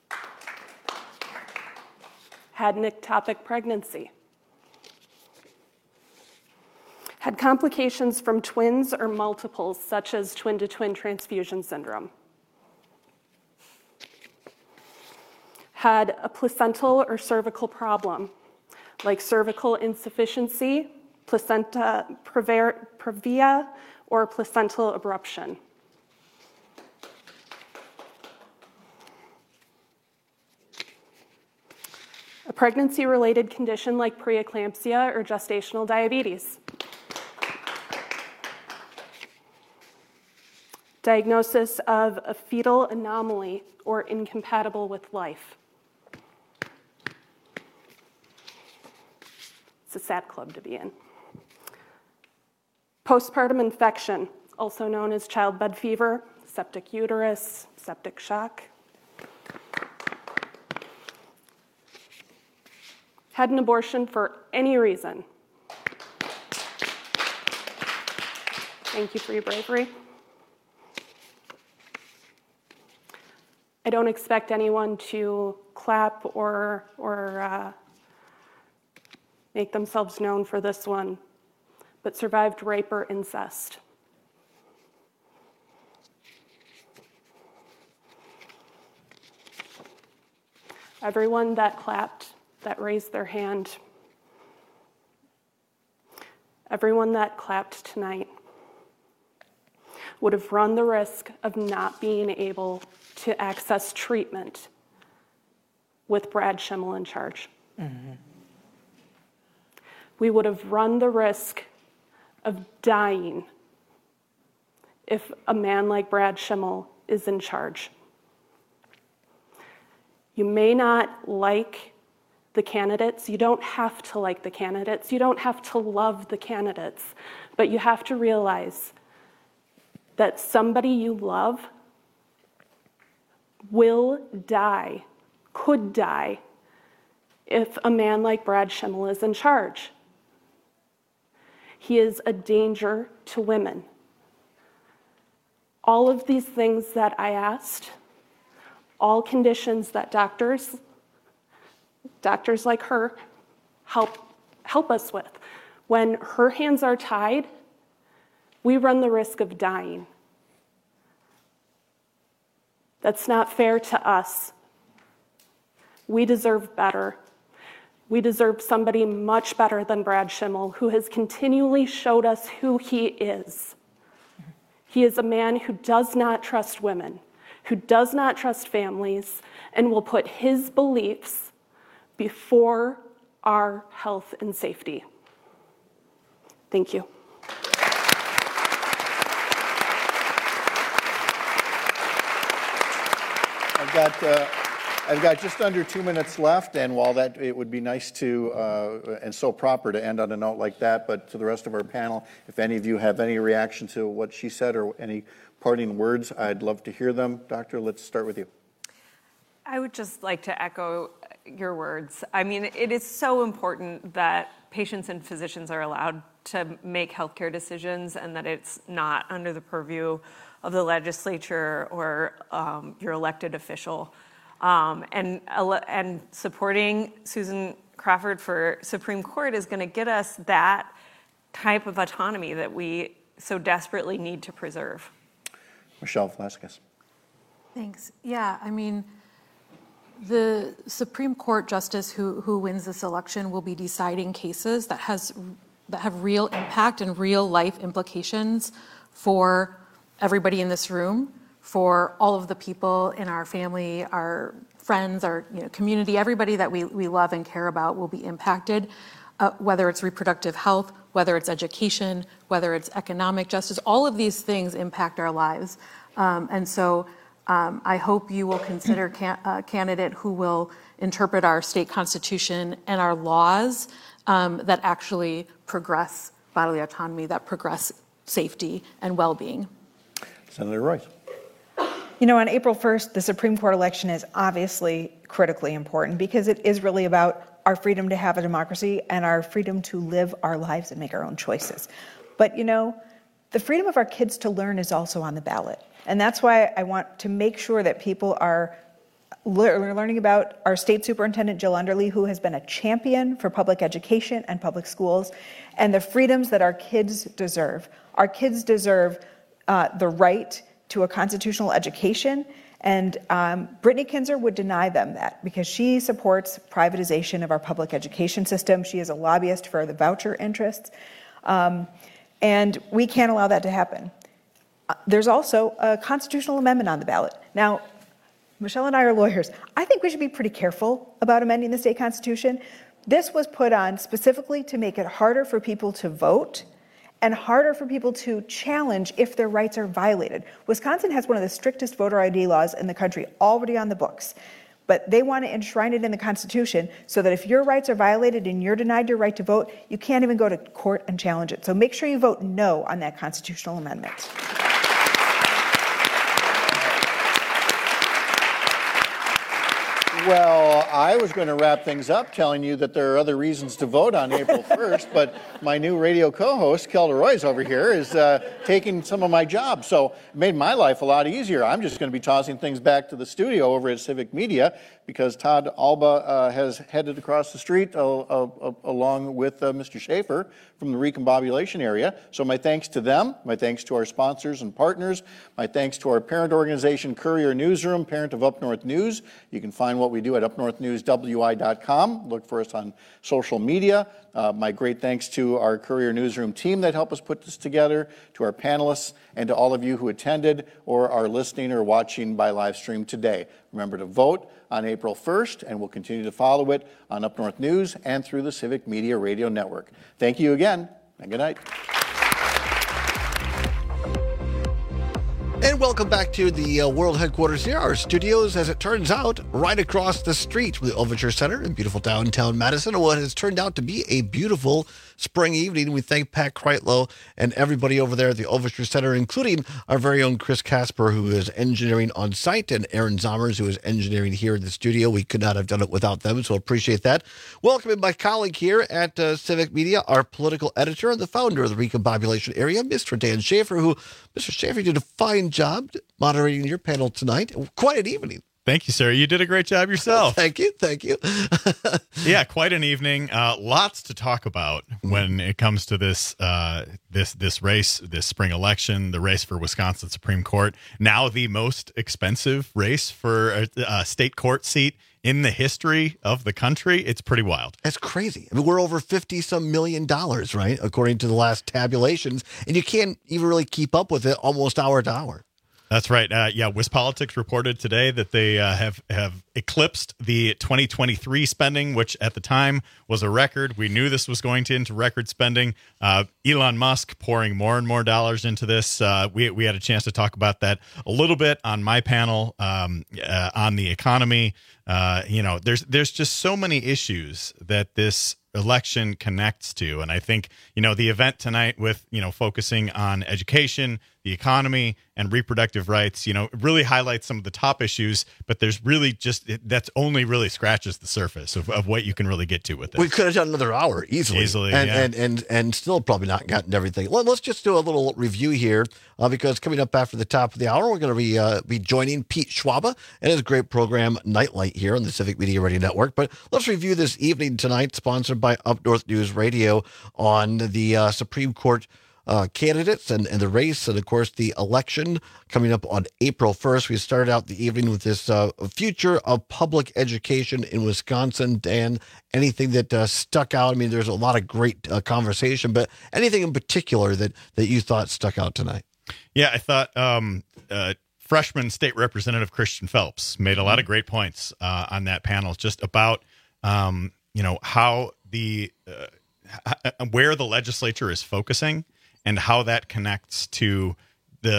K: Had an ectopic pregnancy. Had complications from twins or multiples, such as twin-to-twin transfusion syndrome. Had a placental or cervical problem, like cervical insufficiency, placenta previa, or placental abruption. A pregnancy-related condition like preeclampsia or gestational diabetes. Diagnosis of a fetal anomaly or incompatible with life. It's a sad club to be in. Postpartum infection, also known as childbed fever, septic uterus, septic shock. Had an abortion for any reason. Thank you for your bravery. I don't expect anyone to clap or, or uh, make themselves known for this one, but survived rape or incest. Everyone that clapped, that raised their hand, everyone that clapped tonight would have run the risk of not being able to access treatment with Brad Schimmel in charge. Mm-hmm. We would have run the risk of dying if a man like Brad Schimmel is in charge. You may not like the candidates. You don't have to like the candidates. You don't have to love the candidates. But you have to realize that somebody you love will die, could die, if a man like Brad Schimmel is in charge. He is a danger to women. All of these things that I asked, all conditions that doctors, doctors like her, help, help us with. When her hands are tied, we run the risk of dying. That's not fair to us. We deserve better. We deserve somebody much better than Brad Schimmel, who has continually showed us who he is. He is a man who does not trust women, who does not trust families, and will put his beliefs before our health and safety. Thank you.
G: I've got, uh, I've got just under two minutes left, and while that it would be nice to uh, and so proper to end on a note like that, but to the rest of our panel, if any of you have any reaction to what she said or any parting words, I'd love to hear them. Doctor, let's start with you.
L: I would just like to echo your words. I mean, it is so important that patients and physicians are allowed to make healthcare decisions and that it's not under the purview of the legislature or um, your elected official. Um, and, and supporting Susan Crawford for Supreme Court is going to get us that type of autonomy that we so desperately need to preserve.
G: Michelle Velasquez.
M: Thanks. Yeah, I mean, the Supreme Court justice who, who wins this election will be deciding cases that has that have real impact and real life implications for everybody in this room, for all of the people in our family, our friends, our you know, community, everybody that we, we love and care about will be impacted, uh, whether it's reproductive health, whether it's education, whether it's economic justice, all of these things impact our lives. Um, and so Um, I hope you will consider a can- uh, candidate who will interpret our state constitution and our laws um, that actually progress bodily autonomy, that progress safety and well-being.
G: Senator Royce.
N: You know, on April first, the Supreme Court election is obviously critically important because it is really about our freedom to have a democracy and our freedom to live our lives and make our own choices. But, you know, the freedom of our kids to learn is also on the ballot. And that's why I want to make sure that people are le- learning about our state superintendent, Jill Underly, who has been a champion for public education and public schools, and the freedoms that our kids deserve. Our kids deserve uh, the right to a constitutional education, and um, Brittany Kinzer would deny them that because she supports privatization of our public education system. She is a lobbyist for the voucher interests, um, and we can't allow that to happen. Uh, there's also a constitutional amendment on the ballot. Now, Michelle and I are lawyers. I think we should be pretty careful about amending the state constitution. This was put on specifically to make it harder for people to vote and harder for people to challenge if their rights are violated. Wisconsin has one of the strictest voter I D laws in the country already on the books, but they want to enshrine it in the Constitution so that if your rights are violated and you're denied your right to vote, you can't even go to court and challenge it. So make sure you vote no on that constitutional amendment.
G: Well, I was going to wrap things up telling you that there are other reasons to vote on April first, but my new radio co-host, Kelda Royce over here, is uh, taking some of my job. So it made my life a lot easier. I'm just going to be tossing things back to the studio over at Civic Media because Todd Alba uh, has headed across the street uh, uh, along with uh, Mister Schaefer from the recombobulation area. So my thanks to them, my thanks to our sponsors and partners, my thanks to our parent organization, Courier Newsroom, parent of Up North News. You can find what we do at up north news w i dot com. Look for us on social media. Uh, my great thanks to our Courier Newsroom team that helped us put this together, to our panelists, and to all of you who attended or are listening or watching by live stream today. Remember to vote on April first, and we'll continue to follow it on Up North News and through the Civic Media Radio Network. Thank you again, and good night.
H: And welcome back to the uh, world headquarters here, our studios, as it turns out, right across the street from the Overture Center in beautiful downtown Madison, and what has turned out to be a beautiful spring evening. We thank Pat Kreitlow and everybody over there at the Overture Center, including our very own Chris Casper, who is engineering on site, and Aaron Zommers, who is engineering here in the studio. We could not have done it without them, so appreciate that. Welcoming my colleague here at uh, Civic Media, our political editor and the founder of the Recombobulation Area, Mister Dan Schaefer, who, Mister Schaefer, did a fine job moderating your panel tonight. Quite an evening.
O: Thank you, sir. You did a great job yourself.
H: Thank you. Thank you.
O: Yeah, quite an evening. Uh, lots to talk about when it comes to this uh, this this race, this spring election, the race for Wisconsin Supreme Court. Now the most expensive race for a, a state court seat in the history of the country. It's pretty wild.
H: That's crazy. I mean, we're over fifty some million dollars, right? According to the last tabulations. And you can't even really keep up with it almost hour to hour.
O: That's right. Uh, yeah, WisPolitics reported today that they uh, have, have eclipsed the twenty twenty-three spending, which at the time was a record. We knew this was going to into record spending. Uh, Elon Musk pouring more and more dollars into this. Uh, we, we had a chance to talk about that a little bit on my panel um, uh, on the economy. Uh, you know, there's there's just so many issues that this election connects to. And I think, you know, the event tonight with, you know, focusing on education, the economy, and reproductive rights, you know, really highlights some of the top issues, but there's really just, that's only really scratches the surface of, of what you can really get to with this.
H: We could have done another hour easily.
O: Easily,
H: and,
O: yeah.
H: and, and, and still probably not gotten everything. Well, let's just do a little review here uh, because coming up after the top of the hour, we're going to be uh, be joining Pete Schwaba and his great program, Nightlight, here on the Civic Media Radio Network. But let's review this evening tonight, sponsored by Up North News Radio, on the uh, Supreme Court Uh, candidates and, and the race, and of course the election coming up on April first. We started out the evening with this uh, future of public education in Wisconsin. Dan, anything that uh, stuck out? I mean, there's a lot of great uh, conversation, but anything in particular that, that you thought stuck out tonight?
O: Yeah, I thought um, uh, freshman state representative Christian Phelps made a lot of great points uh, on that panel, just about um, you know how the uh, where the legislature is focusing and how that connects to the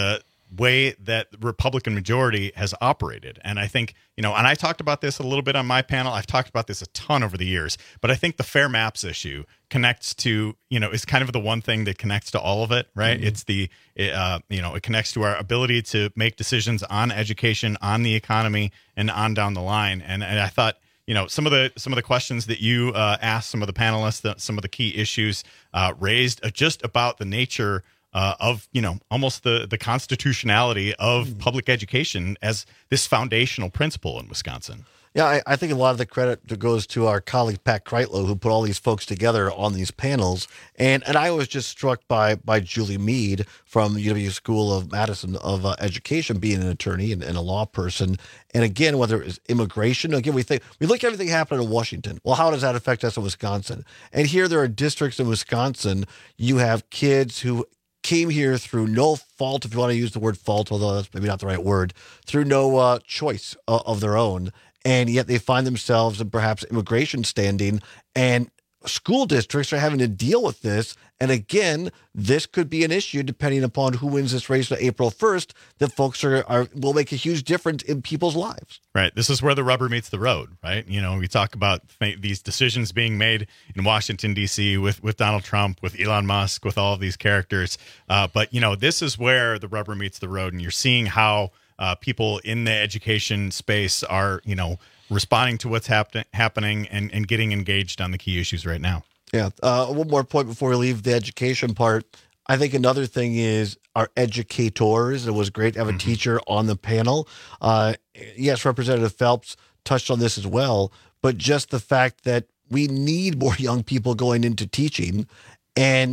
O: way that the Republican majority has operated. And I think, you know, and I talked about this a little bit on my panel. I've talked about this a ton over the years, but I think the fair maps issue connects to, you know, is kind of the one thing that connects to all of it, right? Mm-hmm. It's the, uh, you know, it connects to our ability to make decisions on education, on the economy, and on down the line. And, and I thought, you know, some of the some of the questions that you uh, asked some of the panelists, the, some of the key issues uh, raised uh, just about the nature Uh, of, you know, almost the, the constitutionality of public education as this foundational principle in Wisconsin.
H: Yeah, I, I think a lot of the credit goes to our colleague Pat Kreitlow, who put all these folks together on these panels. And and I was just struck by by Julie Mead from the U W School of Madison of uh, Education, being an attorney and, and a law person. And again, whether it's immigration, again, we think we look at everything happening in Washington. Well, how does that affect us in Wisconsin? And here there are districts in Wisconsin. You have kids who came here through no fault, if you want to use the word fault, although that's maybe not the right word, through no uh, choice of, of their own. And yet they find themselves in perhaps immigration standing, and school districts are having to deal with this. And again, this could be an issue depending upon who wins this race on April first, that folks are, are will make a huge difference in people's lives.
O: Right. This is where the rubber meets the road, right? You know, we talk about these decisions being made in Washington, D C with, with Donald Trump, with Elon Musk, with all of these characters. Uh, but, you know, this is where the rubber meets the road, and you're seeing how uh, people in the education space are, you know, responding to what's happen- happening and, and getting engaged on the key issues right now.
H: Yeah. Uh, one more point before we leave the education part. I think another thing is our educators. It was great to have a mm-hmm. teacher on the panel. Uh, yes, Representative Phelps touched on this as well, but just the fact that we need more young people going into teaching, and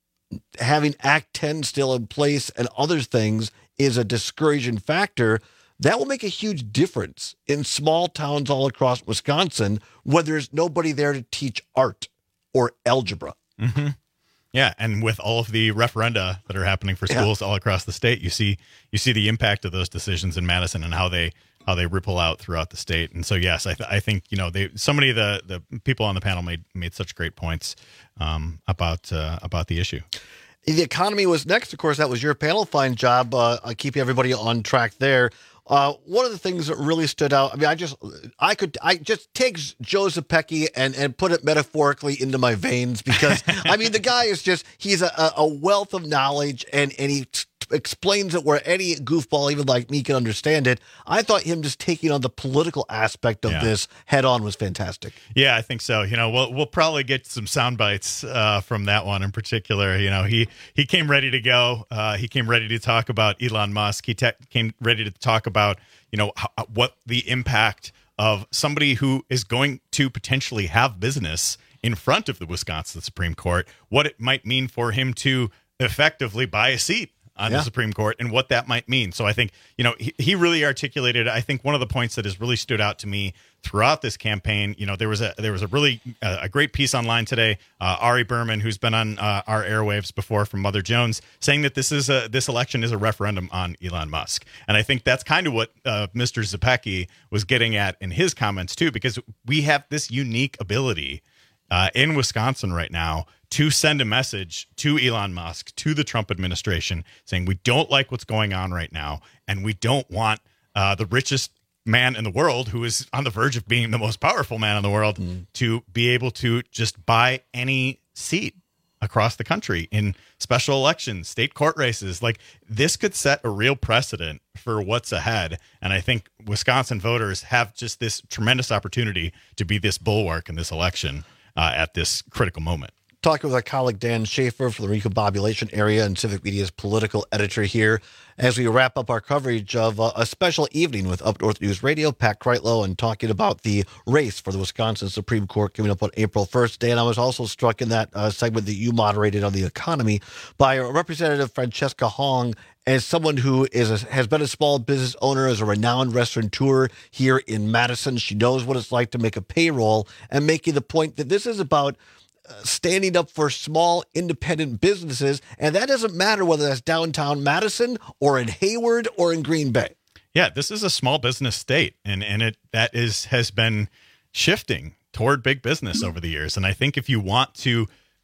H: having Act ten still in place and other things is a discouraging factor. That will make a huge difference in small towns all across Wisconsin when there's nobody there to teach art or algebra.
O: Mm-hmm. Yeah, and with all of the referenda that are happening for schools yeah. all across the state, you see you see the impact of those decisions in Madison and how they how they ripple out throughout the state. And so, yes, I, th- I think you know they so many of the, the people on the panel made made such great points um, about uh, about the issue.
H: The economy was next. Of course, that was your panel. Fine job uh, keeping everybody on track there. Uh, one of the things that really stood out, I mean, I just, I could, I just take Joe Zepecki and, and put it metaphorically into my veins, because, I mean, the guy is just, he's a, a wealth of knowledge, and, and he t- explains it where any goofball, even like me, can understand it. I thought him just taking on the political aspect of yeah. this head on was fantastic.
O: Yeah, I think so. You know, we'll we'll probably get some sound bites uh, from that one in particular. You know, he he came ready to go. Uh, he came ready to talk about Elon Musk. He te- came ready to talk about, you know, how, what the impact of somebody who is going to potentially have business in front of the Wisconsin Supreme Court, what it might mean for him to effectively buy a seat on yeah. the Supreme Court, and what that might mean. So I think, you know, he, he really articulated, I think one of the points that has really stood out to me throughout this campaign, you know, there was a there was a really uh, a great piece online today, uh, Ari Berman, who's been on uh, our airwaves before from Mother Jones, saying that this is a this election is a referendum on Elon Musk. And I think that's kind of what uh, Mister Zepecki was getting at in his comments too, because we have this unique ability uh, in Wisconsin right now to send a message to Elon Musk, to the Trump administration, saying we don't like what's going on right now, and we don't want uh, the richest man in the world, who is on the verge of being the most powerful man in the world, mm. to be able to just buy any seat across the country in special elections, state court races. Like, this could set a real precedent for what's ahead. And I think Wisconsin voters have just this tremendous opportunity to be this bulwark in this election uh, at this critical moment.
H: Talking with our colleague Dan Schaefer from the Recombobulation area and Civic Media's political editor here, as we wrap up our coverage of uh, a special evening with Up North News Radio, Pat Kreitlow, and talking about the race for the Wisconsin Supreme Court coming up on April first. Dan, I was also struck in that uh, segment that you moderated on the economy by Representative Francesca Hong, as someone who is a, has been a small business owner, as a renowned restaurateur here in Madison. She knows what it's like to make a payroll, and making the point that this is about standing up for small independent businesses, and that doesn't matter whether that's downtown Madison or in Hayward or in Green Bay.
O: Yeah, this is a small business state, and and it that is has been shifting toward big business over the years. And I think if you want to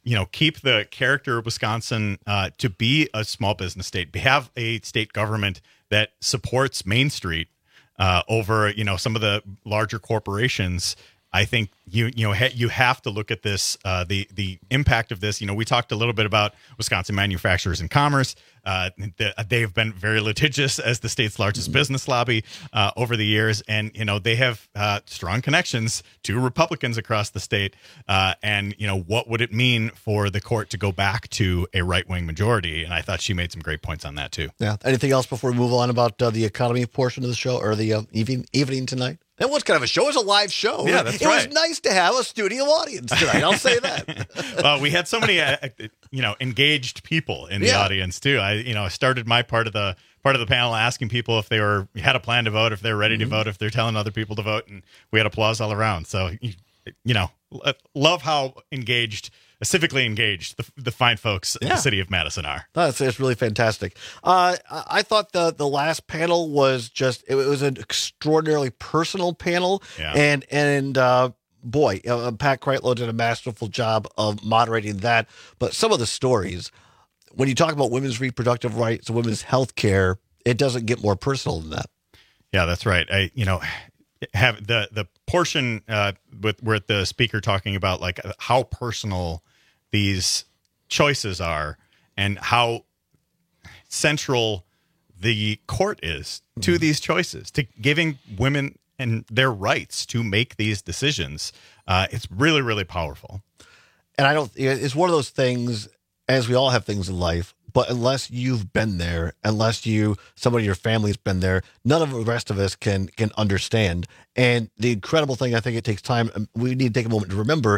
O: you know, keep the character of Wisconsin uh, to be a small business state, have a state government that supports Main Street uh, over, you know, some of the larger corporations. I think you you know ha- you have to look at this uh, the the impact of this. You know, we talked a little bit about Wisconsin Manufacturers and Commerce. Uh, the, they've been very litigious as the state's largest business lobby uh, over the years, and you know they have uh, strong connections to Republicans across the state. Uh, and you know, what would it mean for the court to go back to a right wing majority? And I thought she made some great points on that too.
H: Yeah. Anything else before we move on about uh, the economy portion of the show or the uh, evening evening tonight? That was kind of a show. It was a live show.
O: Yeah, that's
H: it
O: right.
H: It was nice to have a studio audience tonight. I'll say that.
O: Well, we had so many, uh, you know, engaged people in the
H: Yeah.
O: audience too. I, you know, I started my part of the part of the panel asking people if they were had a plan to vote, if they're ready to
H: Mm-hmm.
O: vote, if they're telling other people to vote, and we had applause all around. So, you, you know, lo- love how engaged, civically engaged the, the fine folks in
H: Yeah.
O: the city of Madison are.
H: No, it's, it's really fantastic. Uh, I I thought the the last panel was just it was an extraordinarily personal panel,
O: Yeah.
H: and and uh, boy, uh, Pat Kreitlow did a masterful job of moderating that. But some of the stories, when you talk about women's reproductive rights, women's health care, it doesn't get more personal than that.
O: Yeah, that's right. I, you know, have the the portion uh, with where the speaker talking about like how personal these choices are and how central the court is to these choices, to giving women and their rights to make these decisions. Uh, it's really, really powerful.
H: And I don't, it's one of those things, as we all have things in life, but unless you've been there, unless you, somebody in your family's been there, none of the rest of us can, can understand. And the incredible thing, I think it takes time. We need to take a moment to remember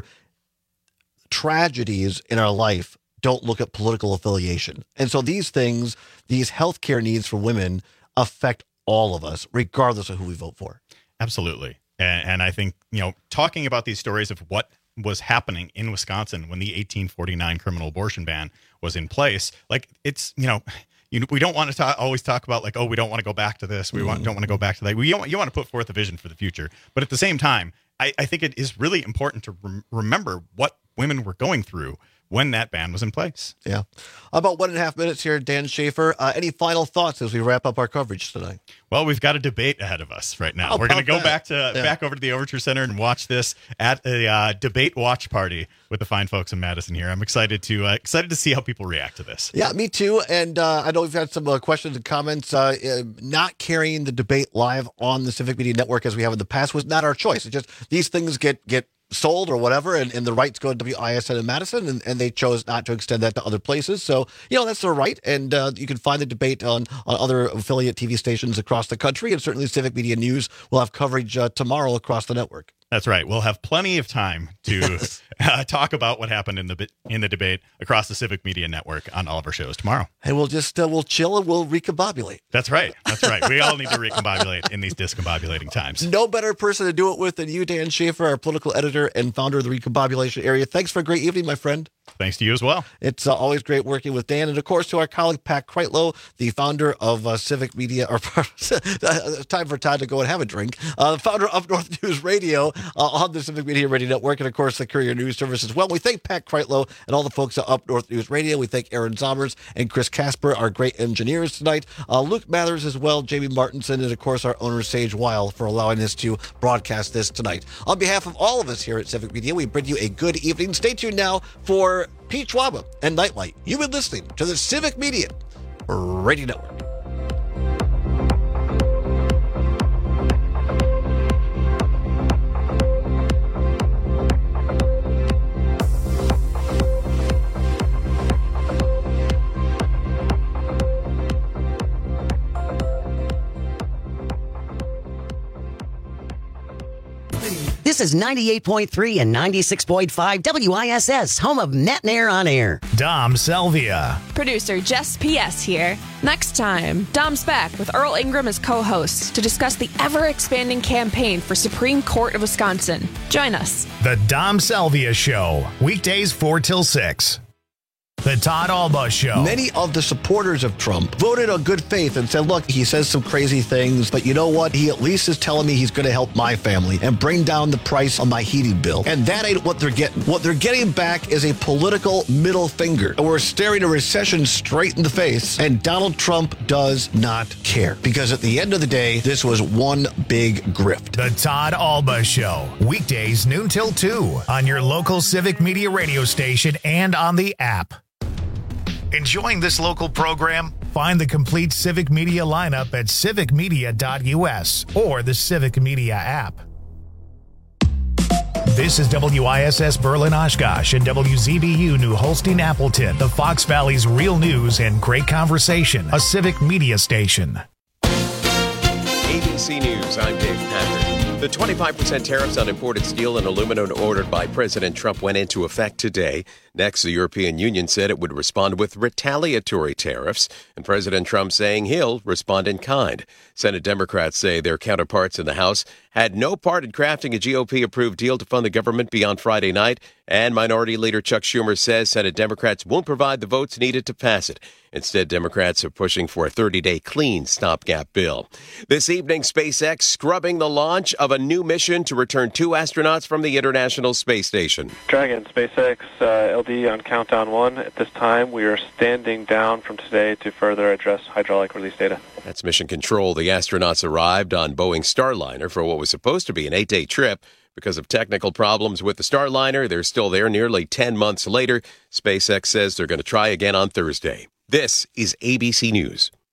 H: tragedies in our life don't look at political affiliation. And so these things, these healthcare needs for women affect all of us, regardless of who we vote for.
O: Absolutely. And, and I think, you know, talking about these stories of what was happening in Wisconsin when the eighteen forty-nine criminal abortion ban was in place, like it's, you know, you, we don't want to talk, always talk about like, oh, we don't want to go back to this. We want, don't want to go back to that. We don't, you want to put forth a vision for the future. But at the same time, I, I think it is really important to rem- remember what women were going through when that ban was in place.
H: Yeah. About one and a half minutes here, Dan Schaefer. Uh, any final thoughts as we wrap up our coverage tonight?
O: Well, we've got a debate ahead of us right now.
H: How
O: We're going to
H: about
O: go
H: that?
O: back to
H: Yeah.
O: back over to the Overture Center and watch this at a uh, debate watch party with the fine folks in Madison here. I'm excited to uh, excited to see how people react to this.
H: Yeah, me too. And uh, I know we've had some uh, questions and comments. Uh, uh, not carrying the debate live on the Civic Media Network as we have in the past was not our choice. It's just these things get get sold or whatever, and, and the rights go to W I S N in Madison, and, and they chose not to extend that to other places. So, you know, that's their right, and uh, you can find the debate on, on other affiliate T V stations across the country, and certainly Civic Media News will have coverage uh, tomorrow across the network.
O: That's right. We'll have plenty of time to uh, talk about what happened in the bi- in the debate across the Civic Media Network on all of our shows tomorrow.
H: And we'll just uh, we'll chill and we'll recombobulate.
O: That's right. That's right. We all need to recombobulate in these discombobulating times.
H: No better person to do it with than you, Dan Schaefer, our political editor and founder of the Recombobulation Area. Thanks for a great evening, my friend.
O: Thanks to you as well.
H: It's uh, always great working with Dan. And, of course, to our colleague, Pat Kreitlow, the founder of uh, Civic Media, or time for Todd to go and have a drink, uh, the founder of North News Radio uh, on the Civic Media Radio Network, and, of course, the Courier News Service as well. We thank Pat Kreitlow and all the folks at Up North News Radio. We thank Aaron Zommers and Chris Casper, our great engineers tonight. Uh, Luke Mathers as well, Jamie Martinson, and, of course, our owner, Sage Weil, for allowing us to broadcast this tonight. On behalf of all of us here at Civic Media, we bid you a good evening. Stay tuned now for Pete Schwaba and Nightlight. You've been listening to the Civic Media Radio Network.
P: This is ninety-eight point three and ninety-six point five W I S S, home of Net and Air on Air.
B: Dom Selvia.
Q: Producer Jess P S here. Next time, Dom's back with Earl Ingram as co-host to discuss the ever-expanding campaign for Supreme Court of Wisconsin. Join us.
B: The Dom Selvia Show, weekdays four till six. The Todd Alba Show.
H: Many of the supporters of Trump voted on good faith and said, look, he says some crazy things, but you know what? He at least is telling me he's going to help my family and bring down the price on my heating bill. And that ain't what they're getting. What they're getting back is a political middle finger. And we're staring a recession straight in the face, and Donald Trump does not care. Because at the end of the day, this was one big grift.
B: The Todd Alba Show. Weekdays noon till two on your local Civic Media radio station and on the app. Enjoying this local program? Find the complete Civic Media lineup at civic media dot u s or the Civic Media app. This is W I S S Berlin Oshkosh and W Z B U New Holstein Appleton, the Fox Valley's real news and great conversation, a Civic Media station.
R: A B C News, I'm Dave Patrick. The twenty-five percent tariffs on imported steel and aluminum ordered by President Trump went into effect today. Next, the European Union said it would respond with retaliatory tariffs, and President Trump saying he'll respond in kind. Senate Democrats say their counterparts in the House had no part in crafting a G O P-approved deal to fund the government beyond Friday night, and Minority Leader Chuck Schumer says Senate Democrats won't provide the votes needed to pass it. Instead, Democrats are pushing for a thirty-day clean stopgap bill. This evening, SpaceX scrubbing the launch of a new mission to return two astronauts from the International Space Station.
S: Dragon, SpaceX uh, L D on countdown one. At this time, we are standing down from today to further address hydraulic release data.
R: That's Mission Control. The astronauts arrived on Boeing Starliner for what was supposed to be an eight-day trip. Because of technical problems with the Starliner, they're still there nearly ten months later. SpaceX says they're going to try again on Thursday. This is A B C News.